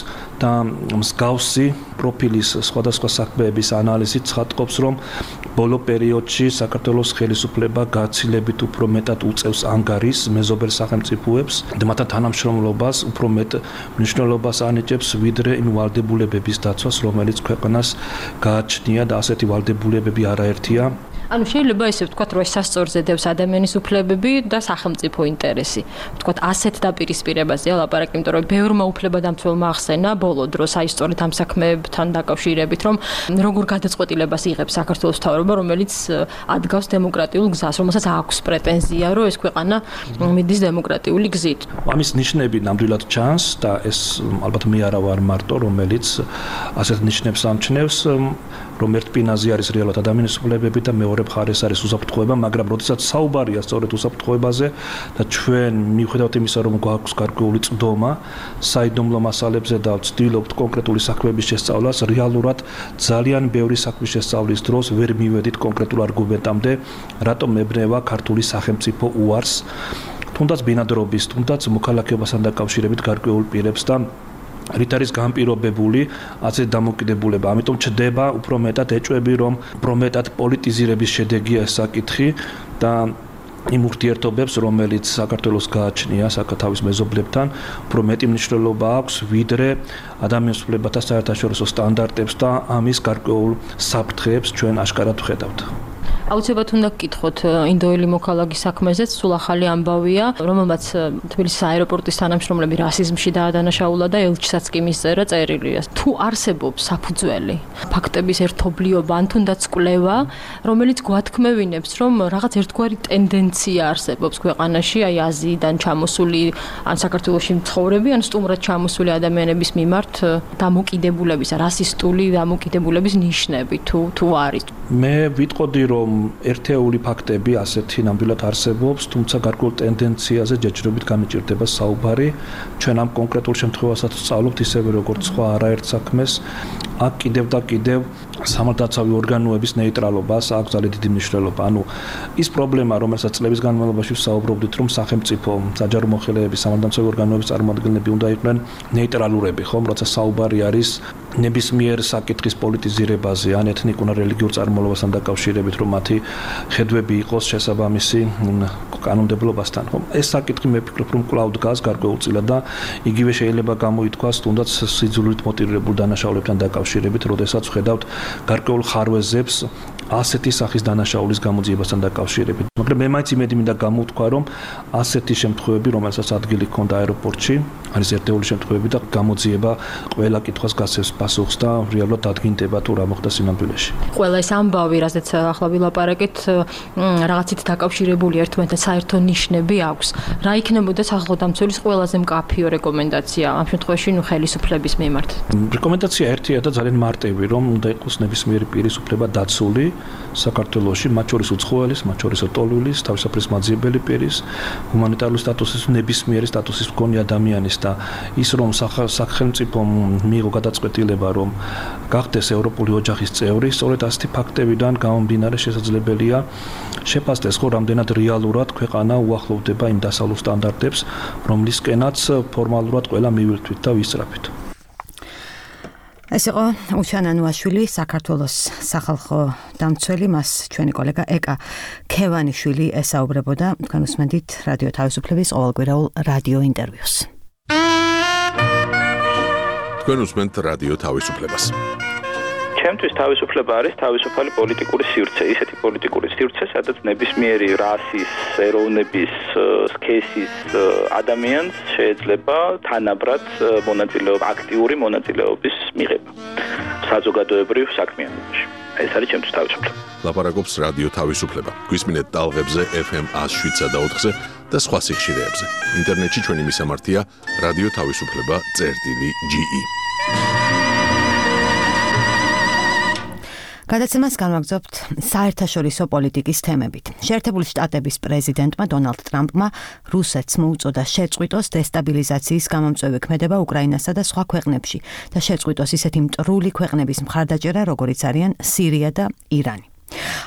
და მსგავსი პროფილის სხვადასხვა საქმეების ანალიზით ცხადყოფს, რომ ბოლო პერიოდში საქართველოს ხელისუფლება გაცილებით უფრო მეტად უწევს ანგარიშს მეზობელ სახელმწიფოებს და მათთან თანამშრომლობას უფრო მეტ მნიშვნელობას ანიჭებს ვიდრე იმ ვალდებულებების დაცვას, რომელიც ქვეყანას გააჩნია და ასეთი ვალდებულებები არაერთია. ანუ შეიძლება ესე ვთქვათ, რომ სასწორზე დევს ადამიანის უფლებები და სახელმწიფო ინტერესი. ვთქვათ, ასეთ დაპირისპირებაზეა ლაპარაკი, იმიტომ რომ ბევრმა უფლებადამცველმა ახსენა ბოლო დროს აი სწორედ ამ საქმეებთან დაკავშირებით, რომ როგორ გადაწყვეტილებას იღებს საქართველოს მთავრობა, რომელიც ადგავს დემოკრატიულ გზას, რომელსაც აქვს პრეტენზია, რომ ეს ქვეყანა მიდის დემოკრატიული გზით. ამის ნიშნები ნამდვილად ჩანს და ეს ალბათ მე არა ვარ მარტო, რომელიც ასეთ ნიშნებს ამჩნევს, რომ ერთ პინაზე არის რეალურად ადამიანის უფლებები და მეორე მხარეს არის უსაფრთხოება, მაგრამ როდესაც საუბარია სწორედ უსაფრთხოებაზე და ჩვენ მიუხედავად იმისა, რომ გვაქვს გარკვეული წვდომა საიდუმლო მასალებზე და ვცდილობთ კონკრეტული საქმეების შესწავლას, რეალურად ძალიან ბევრი საქმის შესწავლის დროს ვერ მივედით კონკრეტულ არგუმენტამდე, რატომ მებნევა ქართული სახელმწიფო უარს, თუნდაც ბინადრობის, თუნდაც მოქალაქეობასთან დაკავშირებით გარკვეულ პირებს და რით არის განპირობებული ასე დამოკიდებულება. ამიტომ ჩდება უფრო მეტად ეჭვები, რომ უფრო მეტად პოლიტიზირების შედეგია ეს საკითხი და იმ ურთიერთობებს, რომელიც საქართველოს გააჩნია საკათავის მეზობლებთან, უფრო მეტი მნიშვნელობა აქვს, ვიდრე ადამიანის უფლებათა საერთაშორისო სტანდარტებს და ამის გარკვეულ საფრთხეებს ჩვენ აშკარად ვხედავთ. აუცილებლად უნდა გკითხოთ ინდოელი მოქალაქის საქმეზეც, სულ ახალი ამბავია, რომელმაც თბილისის აეროპორტის თანამშრომლები რასიზმში დაადანაშაულა და ელჩსაც კი მისწერა წერილია. თუ არსებობს საფუძველი, ფაქტების ერთობლიობა, ან თუნდაც კვლევა, რომელიც გვათქმევინებს, რომ რაღაც ერთგვარი ტენდენცია არსებობს ქვეყანაში, აი აზიიდან ჩამოსული, ან საქართველოში მცხოვრები, ან სტუმრად ჩამოსული ადამიანების მიმართ დამოკიდებულების, რასისტული დამოკიდებულების ნიშნები თუ თუ არის. მე ვიტყოდი, რომ ერთეული ფაქტები ასეთი ნამდვილად არსებობს, თუმცა გარკვეულ ტენდენციაზე ჯერჯერობით გამიჭირდება საუბარი. ჩვენ ამ კონკრეტულ შემთხვევასაც ვსწავლობთ ისევე როგორც სხვა არაერთ საქმეს. აქ კიდევ და კიდევ სამართალდაცვი ორგანოების ნეიტრალობას აქვს ძალიან დიდი მნიშვნელობა. ანუ ის პრობლემა, რომელსაც წლების განმავლობაში ვსაუბრობდით, რომ სახელმწიფო, საჯარო მოხელეების, სამართალდაცვი ორგანოების წარმომადგენლები უნდა იყვნენ ნეიტრალურები, ხომ, როცა საუბარი არის ნებისმიერ საკითხის პოლიტიზირებაზე, ან ეთნიკურ ან რელიგიურ წარმომავლობასთან დაკავშირებით, რომ მათი ხედვები იყოს შესაბამისი კანონმდებლობასთან. ხომ, ეს საკითხი მე ვფიქრობ, რომ კვლავ დგას გარკვეულწილად და იგივე შეიძლება გამოითქვას თუნდაც სიძულვით მოტივირებულ დანაშაულებთან დაკავშირებით, როდესაც ვხედავთ გარკვეულ ხარვეზებს ასეთი სახის დანაშაულის გამოძიებასთან დაკავშირებით. მაგრამ მე მაინც იმედი მინდა გამოვთქვა, რომ ასეთი შემთხვევები, რომელსაც ადგილი ჰქონდა აეროპორტში, არის ერთეული შემთხვევები და გამოძიება ყველა კითხვას გასცემს პასუხს და რეალურად დადგინდება თუ რა მოხდა სინამდვილეში. ყველა ეს ამბავი, რასაც ახლა ვილაპარაკეთ, რაღაცით დაკავშირებული ერთმანეთთან საერთო ნიშნები აქვს. რა იქნებოდა სახელმწიფოს ყველაზე მკაფიო რეკომენდაცია ამ შემთხვევაში ნუ ხელისუფლების მიმართ? რეკომენდაცია ერთია და ძალიან მარტივი, რომ უნდა იყოს ნებისმიერი პირის უფლება დაცული საქართველოში, მათ შორის უცხოელის, მათ შორის ტოლვილის, თავისუფლის მაძიებელი პირის, ჰუმანიტარული სტატუსის, ნებისმიერი სტატუსის მქონე ადამიანის და ის რომ სახელმწიფომ მიიღო გადაწყვეტილება, რომ გახდეს ევროპული ოჯახის წევრი, სწორედ ასეთი ფაქტებიდან გამომდინარე შესაძლებელია შეფასდეს, ხო, რამდენად რეალურად ქვეყანა უახლოვდება იმ დასავლურ სტანდარტებს, რომლისკენაც ფორმალურად ყველა მივირთვით და ვისწრაფით. ეს იყო უშან ანუაშვილი, საქართველოს სახალხო დამცველი, მას ჩვენი კოლეგა ეკა ქევანიშვილი ესაუბრებოდა. თქვენ უსმენთ რადიო თავისუფლების ყოველკვირეულ რადიო ინტერვიუს. თქვენ უსმენთ რადიო თავისუფლებას. ჩემთვის თავისუფლება არის თავისუფალი პოლიტიკური სივრცე, ისეთი პოლიტიკური სივრცე, სადაც ნებისმიერი რასის, ეროვნების, სქესის ადამიანს შეიძლება თანაბრად მონაწილეობა, აქტიური მონაწილეობის მიღება საზოგადოებრივ საქმიანობაში. ეს არის ჩემთვის თავისუფლება. ლაპარაკობს რადიო თავისუფლება. გვისმინეთ ტალღებზე ეფ ემ ათს შვიდსა და ოთხზე და სხვა სიხშირეებზე. ინტერნეტში ჩვენი მისამართია რადიო თავისუფლება წერტილი ჯი ი. გადაცემას განვაგრძობთ საერთაშორისო პოლიტიკის თემებით. შეერთებული შტატების პრეზიდენტმა დონალდ ტრამპმა რუსეთს მოუწოდა შეწყვიტოს დესტაბილიზაციის გამომწვევი ქმედება უკრაინასა და სხვა ქვეყნებში და შეწყვიტოს ისეთი მტრული ქვეყნების მხარდაჭერა, როგორიც არიან სირია და ირანი.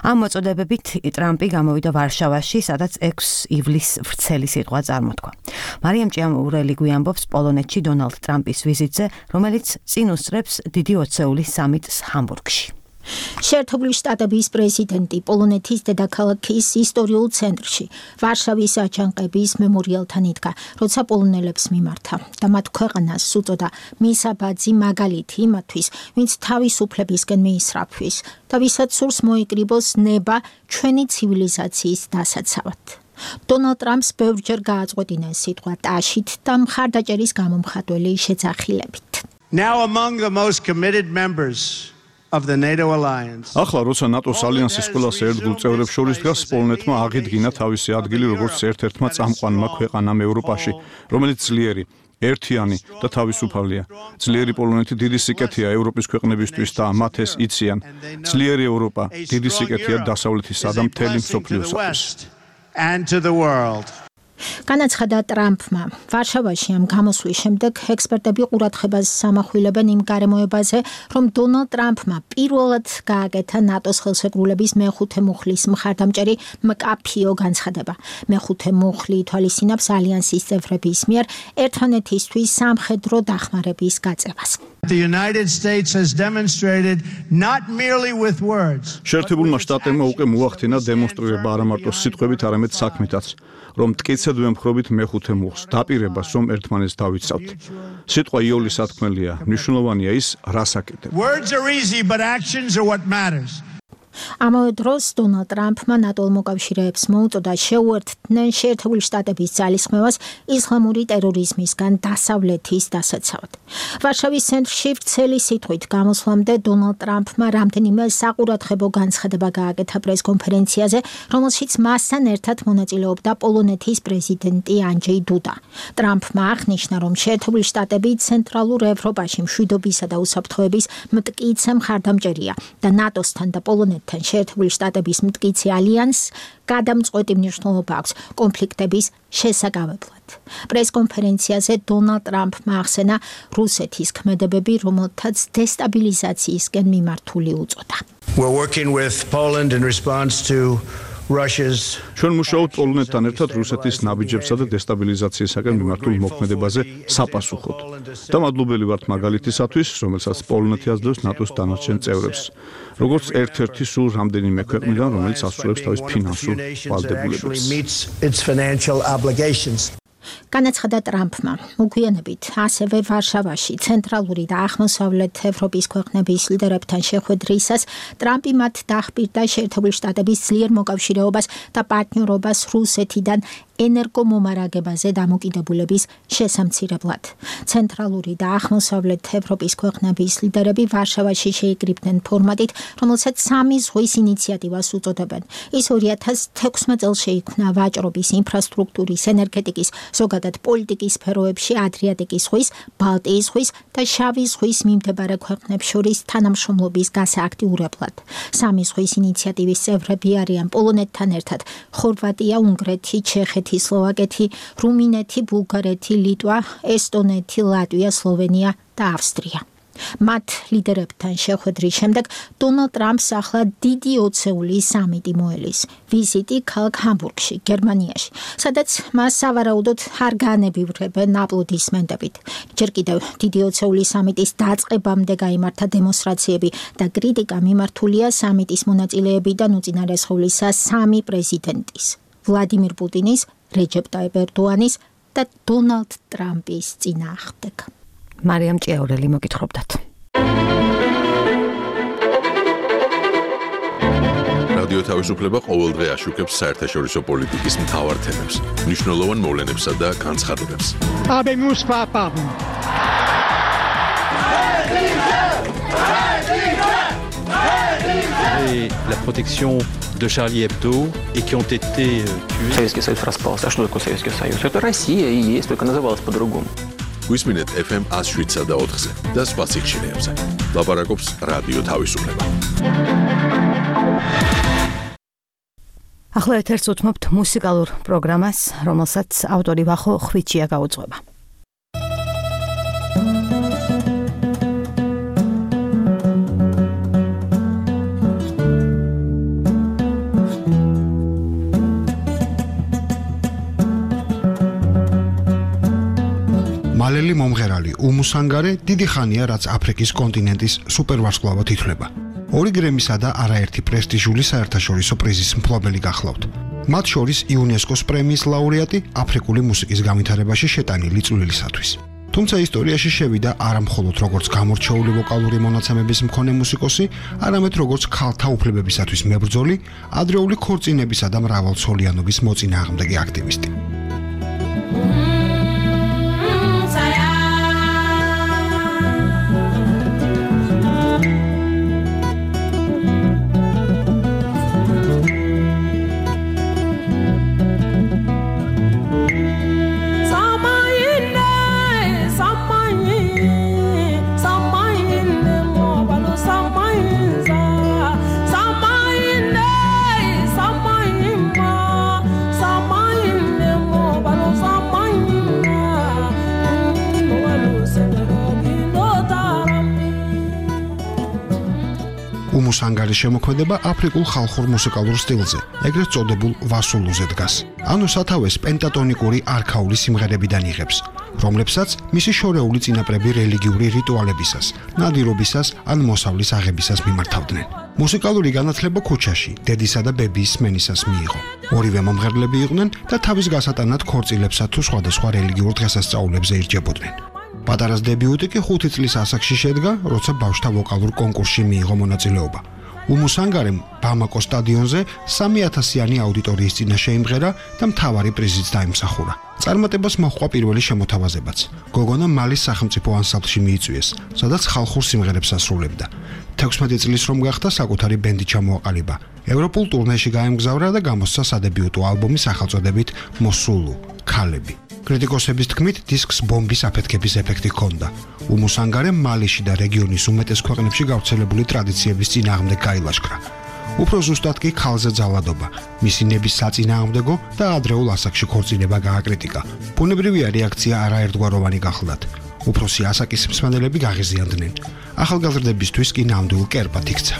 ამ მოწოდებებით ტრამპი გამოვიდა ვარშავაში, სადაც ექვსი ივლისს ვრცელი სიტყვა წარმოთქვა. მარიამ ჭიამურელი გვიამბობს პოლონეთში დონალდ ტრამპის ვიზიტზე, რომელიც წინ უსწრებს დიდი ოცეულის სამიტს ჰამბურგში. შეერთებული შტატების პრეზიდენტი პოლონეთის დედაქალაქის ისტორიულ ცენტრში ვარშავის აჯანყების მემორიალთან იდგა, როცა პოლონელებს მიმართა და მათ ქვეყანას უწოდა მისაბაძი მაგალითი იმათთვის, ვინც თავისუფლებისკენ მიისწრაფვის და ვისაც სურს მოიკრიბოს ნება ჩვენი ცივილიზაციის დასაცავად. დონალდ ტრამპს ბევრჯერ გააწყვეტინა სიტყვა ტაშით და მხარდაჭერის გამომხატველი შეძახილებით. Now among the most committed members of the NATO alliance. ახლა როცა ნატოს ალიანსის ყველაზე ერთგულ წევრებს შორის დგას, პოლონეთმა აღიდგინა თავისი ადგილი როგორც ერთ-ერთმა წამყვანმა ქვეყანამ ევროპაში, რომელიც ძლიერი, ერთიანი და თავისუფალია. ძლიერი პოლონეთი დიდი სიკეთეა ევროპის ქვეყნებისთვის და მათ ეს იციან. ძლიერი ევროპა დიდი სიკეთეა დასავლეთისა და მთელი მსოფლიოსათვის. And to the world. განაცხადა ტრამპმა. ვარშავაში ამ გამოსვლის შემდეგ ექსპერტები ყურადღებას სამახვილებენ იმ გარემოებაზე, რომ დონალდ ტრამპმა პირველად გააკეთა ნატოს ხელშეკრულების მეხუთე მუხლის მხარდამჭერი მკაფიო განცხადება. მეხუთე მუხლი ითვალისწინებს ალიანსის წევრების მიერ ერთმანეთისთვის სამხედრო დახმარების გაწევას. The United States has demonstrated not merely with words. შეერთებულმა შტატებმა უკვე მოახდინა დემონსტრირება არა მარტო სიტყვებით, არამედ საქმითაც, რომ მტკიცედ ვემხრობით მეხუთე მუხლს, დაპირებას, რომ ერთმანეთს დავიცავთ. სიტყვა იოლი სათქმელია, მნიშვნელოვანია ის, რას აკეთებ. Words are easy, but actions are what matters. ამავე დროს დონალდ ტრამპმა ნატო მოკავშირეებს მოუწოდა შეუერთდნენ შეერთებული შტატების ძალისხმევას ისლამური ტერორიზმისგან დასავლეთის დასაცავად. ვარშავის ცენტრში ვრცელი სიტყვით გამოსვლამდე დონალდ ტრამპმა რამდენიმე საყურადღებო განცხადება გააკეთა პრესკონფერენციაზე, რომელშიც მასთან ერთად მონაწილეობდა პოლონეთის პრეზიდენტი ანჯეი დუდა. ტრამპმა აღნიშნა, რომ შეერთებული შტატები ცენტრალურ ევროპაში მშვიდობისა და უსაფრთხოების მტკიცე მხარდამჭერია და ნატოსთან და პოლონეთთან შეერთებული შტატების მტკიცე ალიანსს გადამწყვეტი მნიშვნელობა აქვს კონფლიქტების შესაგავებლად. პრესკონფერენციაზე დონალდ ტრამპმა ახსენა რუსეთის ქმედებები, რომელთაც დესტაბილიზაციისკენ მიმართული უწოდა. We're working with Poland in response to Russia's ჩვენ მუშაობთ პოლონეთთან ერთად რუსეთის ნაბიჯებსა და დესტაბილიზაციისაგან მიმართულ მოქმედებაზე საპასუხოდ. და მადლობელი ვართ მაგალითისათვის, რომელსაც პოლონეთი აძლევს ნატოს დანარჩენ წევრებს, როგორც ერთ-ერთი სულ რამდენიმე ქვეყნიდან, რომელიც ასრულებს თავის ფინანსურ ვალდებულებას. განაცხადა ტრამპმა, მოგვიანებით ასევე ვარშავაში ცენტრალური და აღმოსავლეთ ევროპის ქვეყნების ლიდერებთან შეხვედრისას ტრამპი მათ დაახპირდა შეერთებული შტატების ძლიერ მოკავშირეობას და პარტნიორობას რუსეთიდან ენერგომომარაგებაზე დამოკიდებულების შესამცირებლად. ცენტრალური და აღმოსავლეთ ევროპის ქვეყნების ლიდერები ვარშავაში შეიკრიბნენ ფორმატით, რომელსაც სამი ზღვის ინიციატივას უწოდებენ. ის ორი ათას თექვსმეტ წელს შეიქმნა ვაჭრობის, ინფრასტრუქტურის, ენერგეტიკის, ზოგადად პოლიტიკის სფეროებში ადრიატიკის ზღვის, ბალტიის ზღვის და შავი ზღვის მიმდებარე ქვეყნებს შორის თანამშრომლობის გასააქტიურებლად. სამი ზღვის ინიციატივის წევრები არიან პოლონეთთან ერთად ხორვატია, უნგრეთი, ჩეხეთი, სლოვაკეთი, რუმინეთი, ბულგარეთი, ლიტვა, ესტონეთი, ლატვია, სლოვენია და ავსტრია. მათ ლიდერებთან შეხვედრის შემდეგ დონალდ ტრამპს ახლა დიდი ოცეული სამიტი მოელის. ვიზიტი ქალაქ ჰამბურგში, გერმანიაში, სადაც მას სავარაუდოდ არ განებივრებენ აპლოდისმენტებით. ჯერ კიდევ დიდი ოცეული სამიტის დაწყებამდე გაიმართა დემონსტრაციები და კრიტიკა მიმართულია სამიტის მონაწილეებიდან უწინარესხევლისა სამი პრეზიდენტის: ვლადიმირ პუტინის, რეჯეპ ტაიპ ერდოანის და დონალდ ტრამპის წინააღმდეგ. მარიამ ჭიაურელი მოგითხრობდათ. რადიო თავისუფლება ყოველდღე აშუქებს საერთაშორისო პოლიტიკის მთავარ თემებს, მნიშვნელოვან მოვლენებსა და განცხადებებს. Aber muss papa. Et la protection de Charlie Hebdo et qui ont été tués. Советский Союз распался. А что такое Советский Союз? Это Россия и есть, только называлась по-другому. გვისმინეთ эф эм one oh seven და ოთხზე და სხვა სიხშირეებზე. ლაპარაკობს რადიო თავისუფლება. ახლა ეთერს უთმობთ მუსიკალურ პროგრამას, რომელსაც ავტორი ვახო ხვიჩია გაუძღვება. მალელი მომღერალი უმუ სანგარე დიდი ხანია რაც აფრიკის კონტინენტის სუპერვარსკვლავად ითვლება. ორი გრემისა და არაერთი პრესტიჟული საერთაშორისო პრიზის მფლობელი გახლავთ. მათ შორის იუნესკოს პრემიის ლაურეატი აფრიკული მუსიკის განვითარებაში შეტანილი წვლილისათვის. თუმცა ისტორიაში შევიდა არა მხოლოდ როგორც გამორჩეული ვოკალური მონაცემების მქონე მუსიკოსი, არამედ როგორც ქალთა უფლებებისათვის მებრძოლი, ადრეული ქორწინებისა და მრავალცოლიანობის მოწინააღმდეგე აქტივისტი. უმუ სანგარის შემოქმედება აფრიკულ ხალხურ მუსიკალურ სტილზე, ეგრეთ წოდებულ ვასულუზე დგას. ანუ სათავეს პენტატონიკური არქაული სიმღერებიდან იღებს, რომლებსაც მისი შორეული წინაპრები რელიგიური რიტუალებისას, ნადირობისას ან მოსავლის აღებისას მიმართავდნენ. მუსიკალური განათლება ქუჩაში, დედისა და ბებიის სმენისას მიიღო. ორივე მომღერლები იყვნენ და თავის გასატანად ქორწილებსა თუ სხვადასხვა რელიგიურ დღესასწაულებზე ირჯებოდნენ. პატარას დებიუტი კი ხუთი წლის ასაკში შედგა, როცა ბავშვთა ვოკალურ კონკურსში მიიღო მონაწილეობა. უმუ სანგარემ ბამაკოს სტადიონზე სამი ათასიანი აუდიტორიის წინაშე იმღერა და მთავარი პრიზიც დაიმსახურა. წარმატებას მოჰყვა პირველი შემოთავაზებაც. გოგონა მალის სახელმწიფო ანსამბლში მიიწვიეს, სადაც ხალხურ სიმღერებს ასრულებდა. თექვსმეტი წლის რომ გახდა, საკუთარი ბენდი ჩამოაყალიბა. ევროპულ ტურნეში გაემგზავრა და გამოსცა სადებიუტო ალბომი სახელწოდებით მოსულუ, ქალები. კრიტიკოსების თქმით, დისკს ბომბის აფეთქების ეფექტი ჰქონდა. უმუ სანგარემ მალიში და რეგიონის უმეტეს ქვეყნებში გავრცელებული ტრადიციების წინააღმდეგ გაილაშქრა. უფრო ზუსტად კი ქალზე ძალადობა, მისი ნების საწინააღმდეგო და ადრეულ ასაკში ქორწინება გააკრიტიკა. ბუნებრივია რეაქცია არაერთგვაროვანი გახლდათ. უფროსი ასაკის მსმენელები გაღიზიანდნენ. ახალგაზრდებისთვის კი ნამდვილ კერპად იქცა.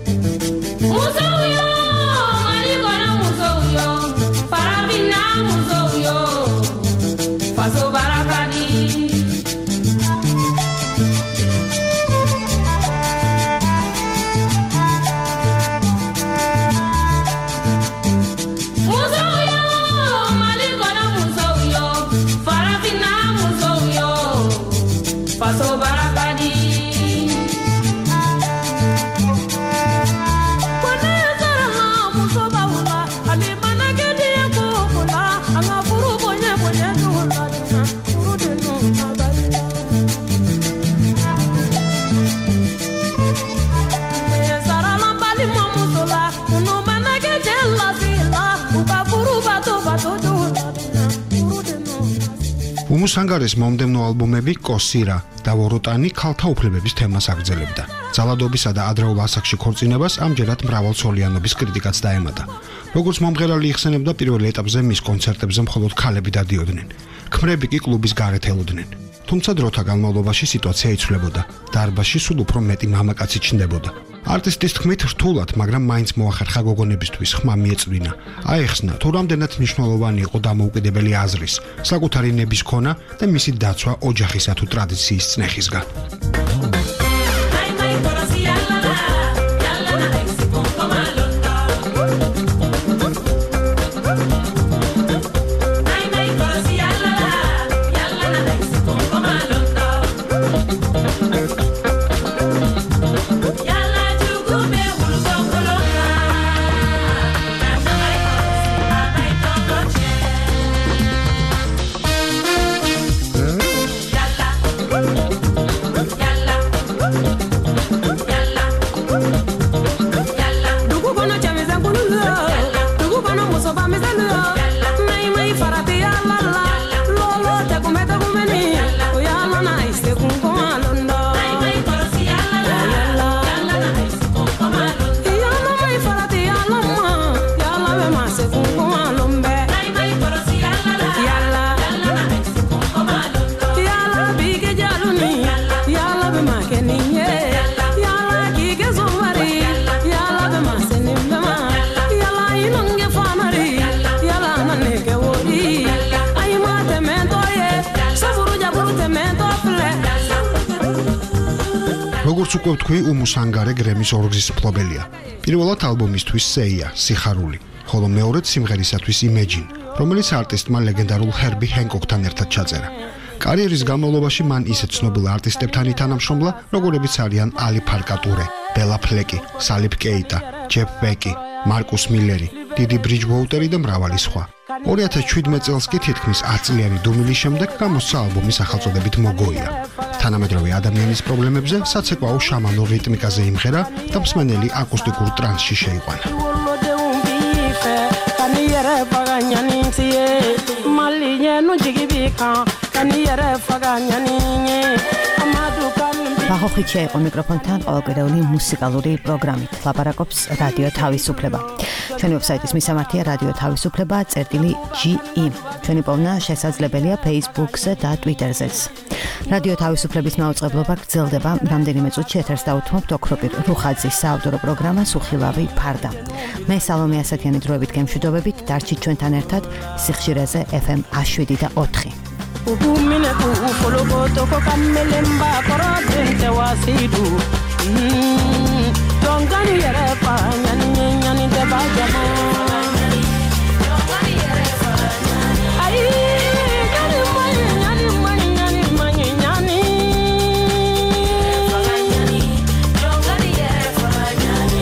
უმუ სანგარის მომდევნო ალბომები კოსირა და ვოროტანი ქალთა უფლებების თემას აგრძელებდა. ძალადობისა და ადრეულ ასაკში ქორწინებას ამჯერად მრავალცოლიანობის კრიტიკაც დაემატა. როგორც მომღერალი იხსენებდა, პირველ ეტაპზე მის კონცერტებზე მხოლოდ ქალები დადიოდნენ. ქმრები კი კლუბის გარეთ ელოდნენ. თუმცა დროთა განმავლობაში სიტუაცია იცვლებოდა. დარბაზში სულ უფრო მეტი მამაკაცი ჩნდებოდა. არტისტის თქმით, რთულად, მაგრამ მაინც მოახერხა გოგონებისთვის ხმა მიეწვინა. აეხსნა, თუ რამდენად მნიშვნელოვანი იყო დამოუკიდებელი აზრის, საკუთარი ნების ქონა და მისი დაცვა ოჯახისა თუ ტრადიციის წნეხისგან. როგორც უკვე ვთქვი, უმუსანგარე გრემის ორგზის მფლობელია. პირველად ალბომისთვის სეია, სიხარული, ხოლო მეორედ სიმღერისათვის Imagine, რომელიც არტისტმა ლეგენდარულ ჰერბი ჰენკოკთან ერთად ჩაწერა. კარიერის განმავლობაში მან ისე ცნობილ არტისტებთან ითანამშრომლა, როგორებიც არიან ალი ფარკატურე, ბელა ფლეკი, სალიფ კეიტა, ჯეფ ბეკი, მარკუს მილერი, დიდი ბრიჯვოუტერი და მრავალი სხვა. ორი ათას შვიდმეტ წელს კი თითქმის ათ წლიანი დუმილის შემდეგ გამოსცა ალბომი სახელწოდებით მოგოია. თანამედროვე ადამიანის პრობლემებზე საცეკვაო შამანურ რიტმიკაზე იმღერა და მსმენელი აკუსტიკურ ტრანსში შეიყვანა. ბახოხიჩია იყო მიკროფონთან ყოველკვირეული მუსიკალური პროგრამით. ლაპარაკობს რადიო თავისუფლება. ჩვენი ვებსაიტის მისამართია რადიო თავისუფლება წერტილი ჯი ი. ჩვენი პოვნა შესაძლებელია Facebook-ზე და Twitter-ზეც. რადიო თავისუფლების მაუწყებლობა გრძელდება რამდენიმე წუთში ეთერს დაუთმობთ ოქროპირ რუხაძის საავტორო პროგრამა სუხილავი ფარდა. მე სალომე ასათიანი დროებით გემშვიდობებით, დარჩით ჩვენთან ერთად სიხშირეზე ეფ ემ შვიდი და ოთხი. Ubumine kufolokoto kokamelemba korobente wasidu Tongani yere fa nyani nyani de bajamo Tongani yere fa nyani nyani mani nyani mani nyani mani nyani Tongani yere fa nyani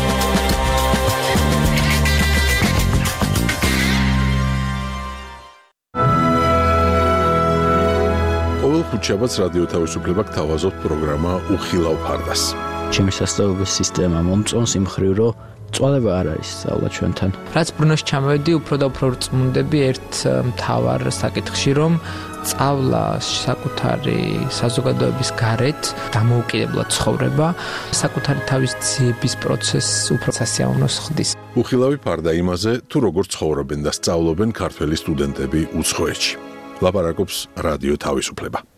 ხუთშაბათს რადიო თავისუფლება გთავაზობთ პროგრამა უხილავ ფარდას. ჩემი სასწავლებლების სისტემა მომწონს იმ ხრივ, რომ წვალება არ არის სწავლა ჩვენთან. რაც ბრუნოში ჩამოვედი, უფრო და უფრო რწმუნდები ერთ მთავარ საკითხში, რომ სწავლა საკუთარი საზოგადოების გარეთ დამოუკიდებლად ცხოვრება, საკუთარი თავის ძიების პროცესს უფრო სასიამოვნოს ხდის. უხილავი ფარდა იმაზე, თუ როგორ ცხოვრობენ და სწავლობენ ქართველი სტუდენტები უცხოეთში. ლაპარაკობს რადიო თავისუფლება.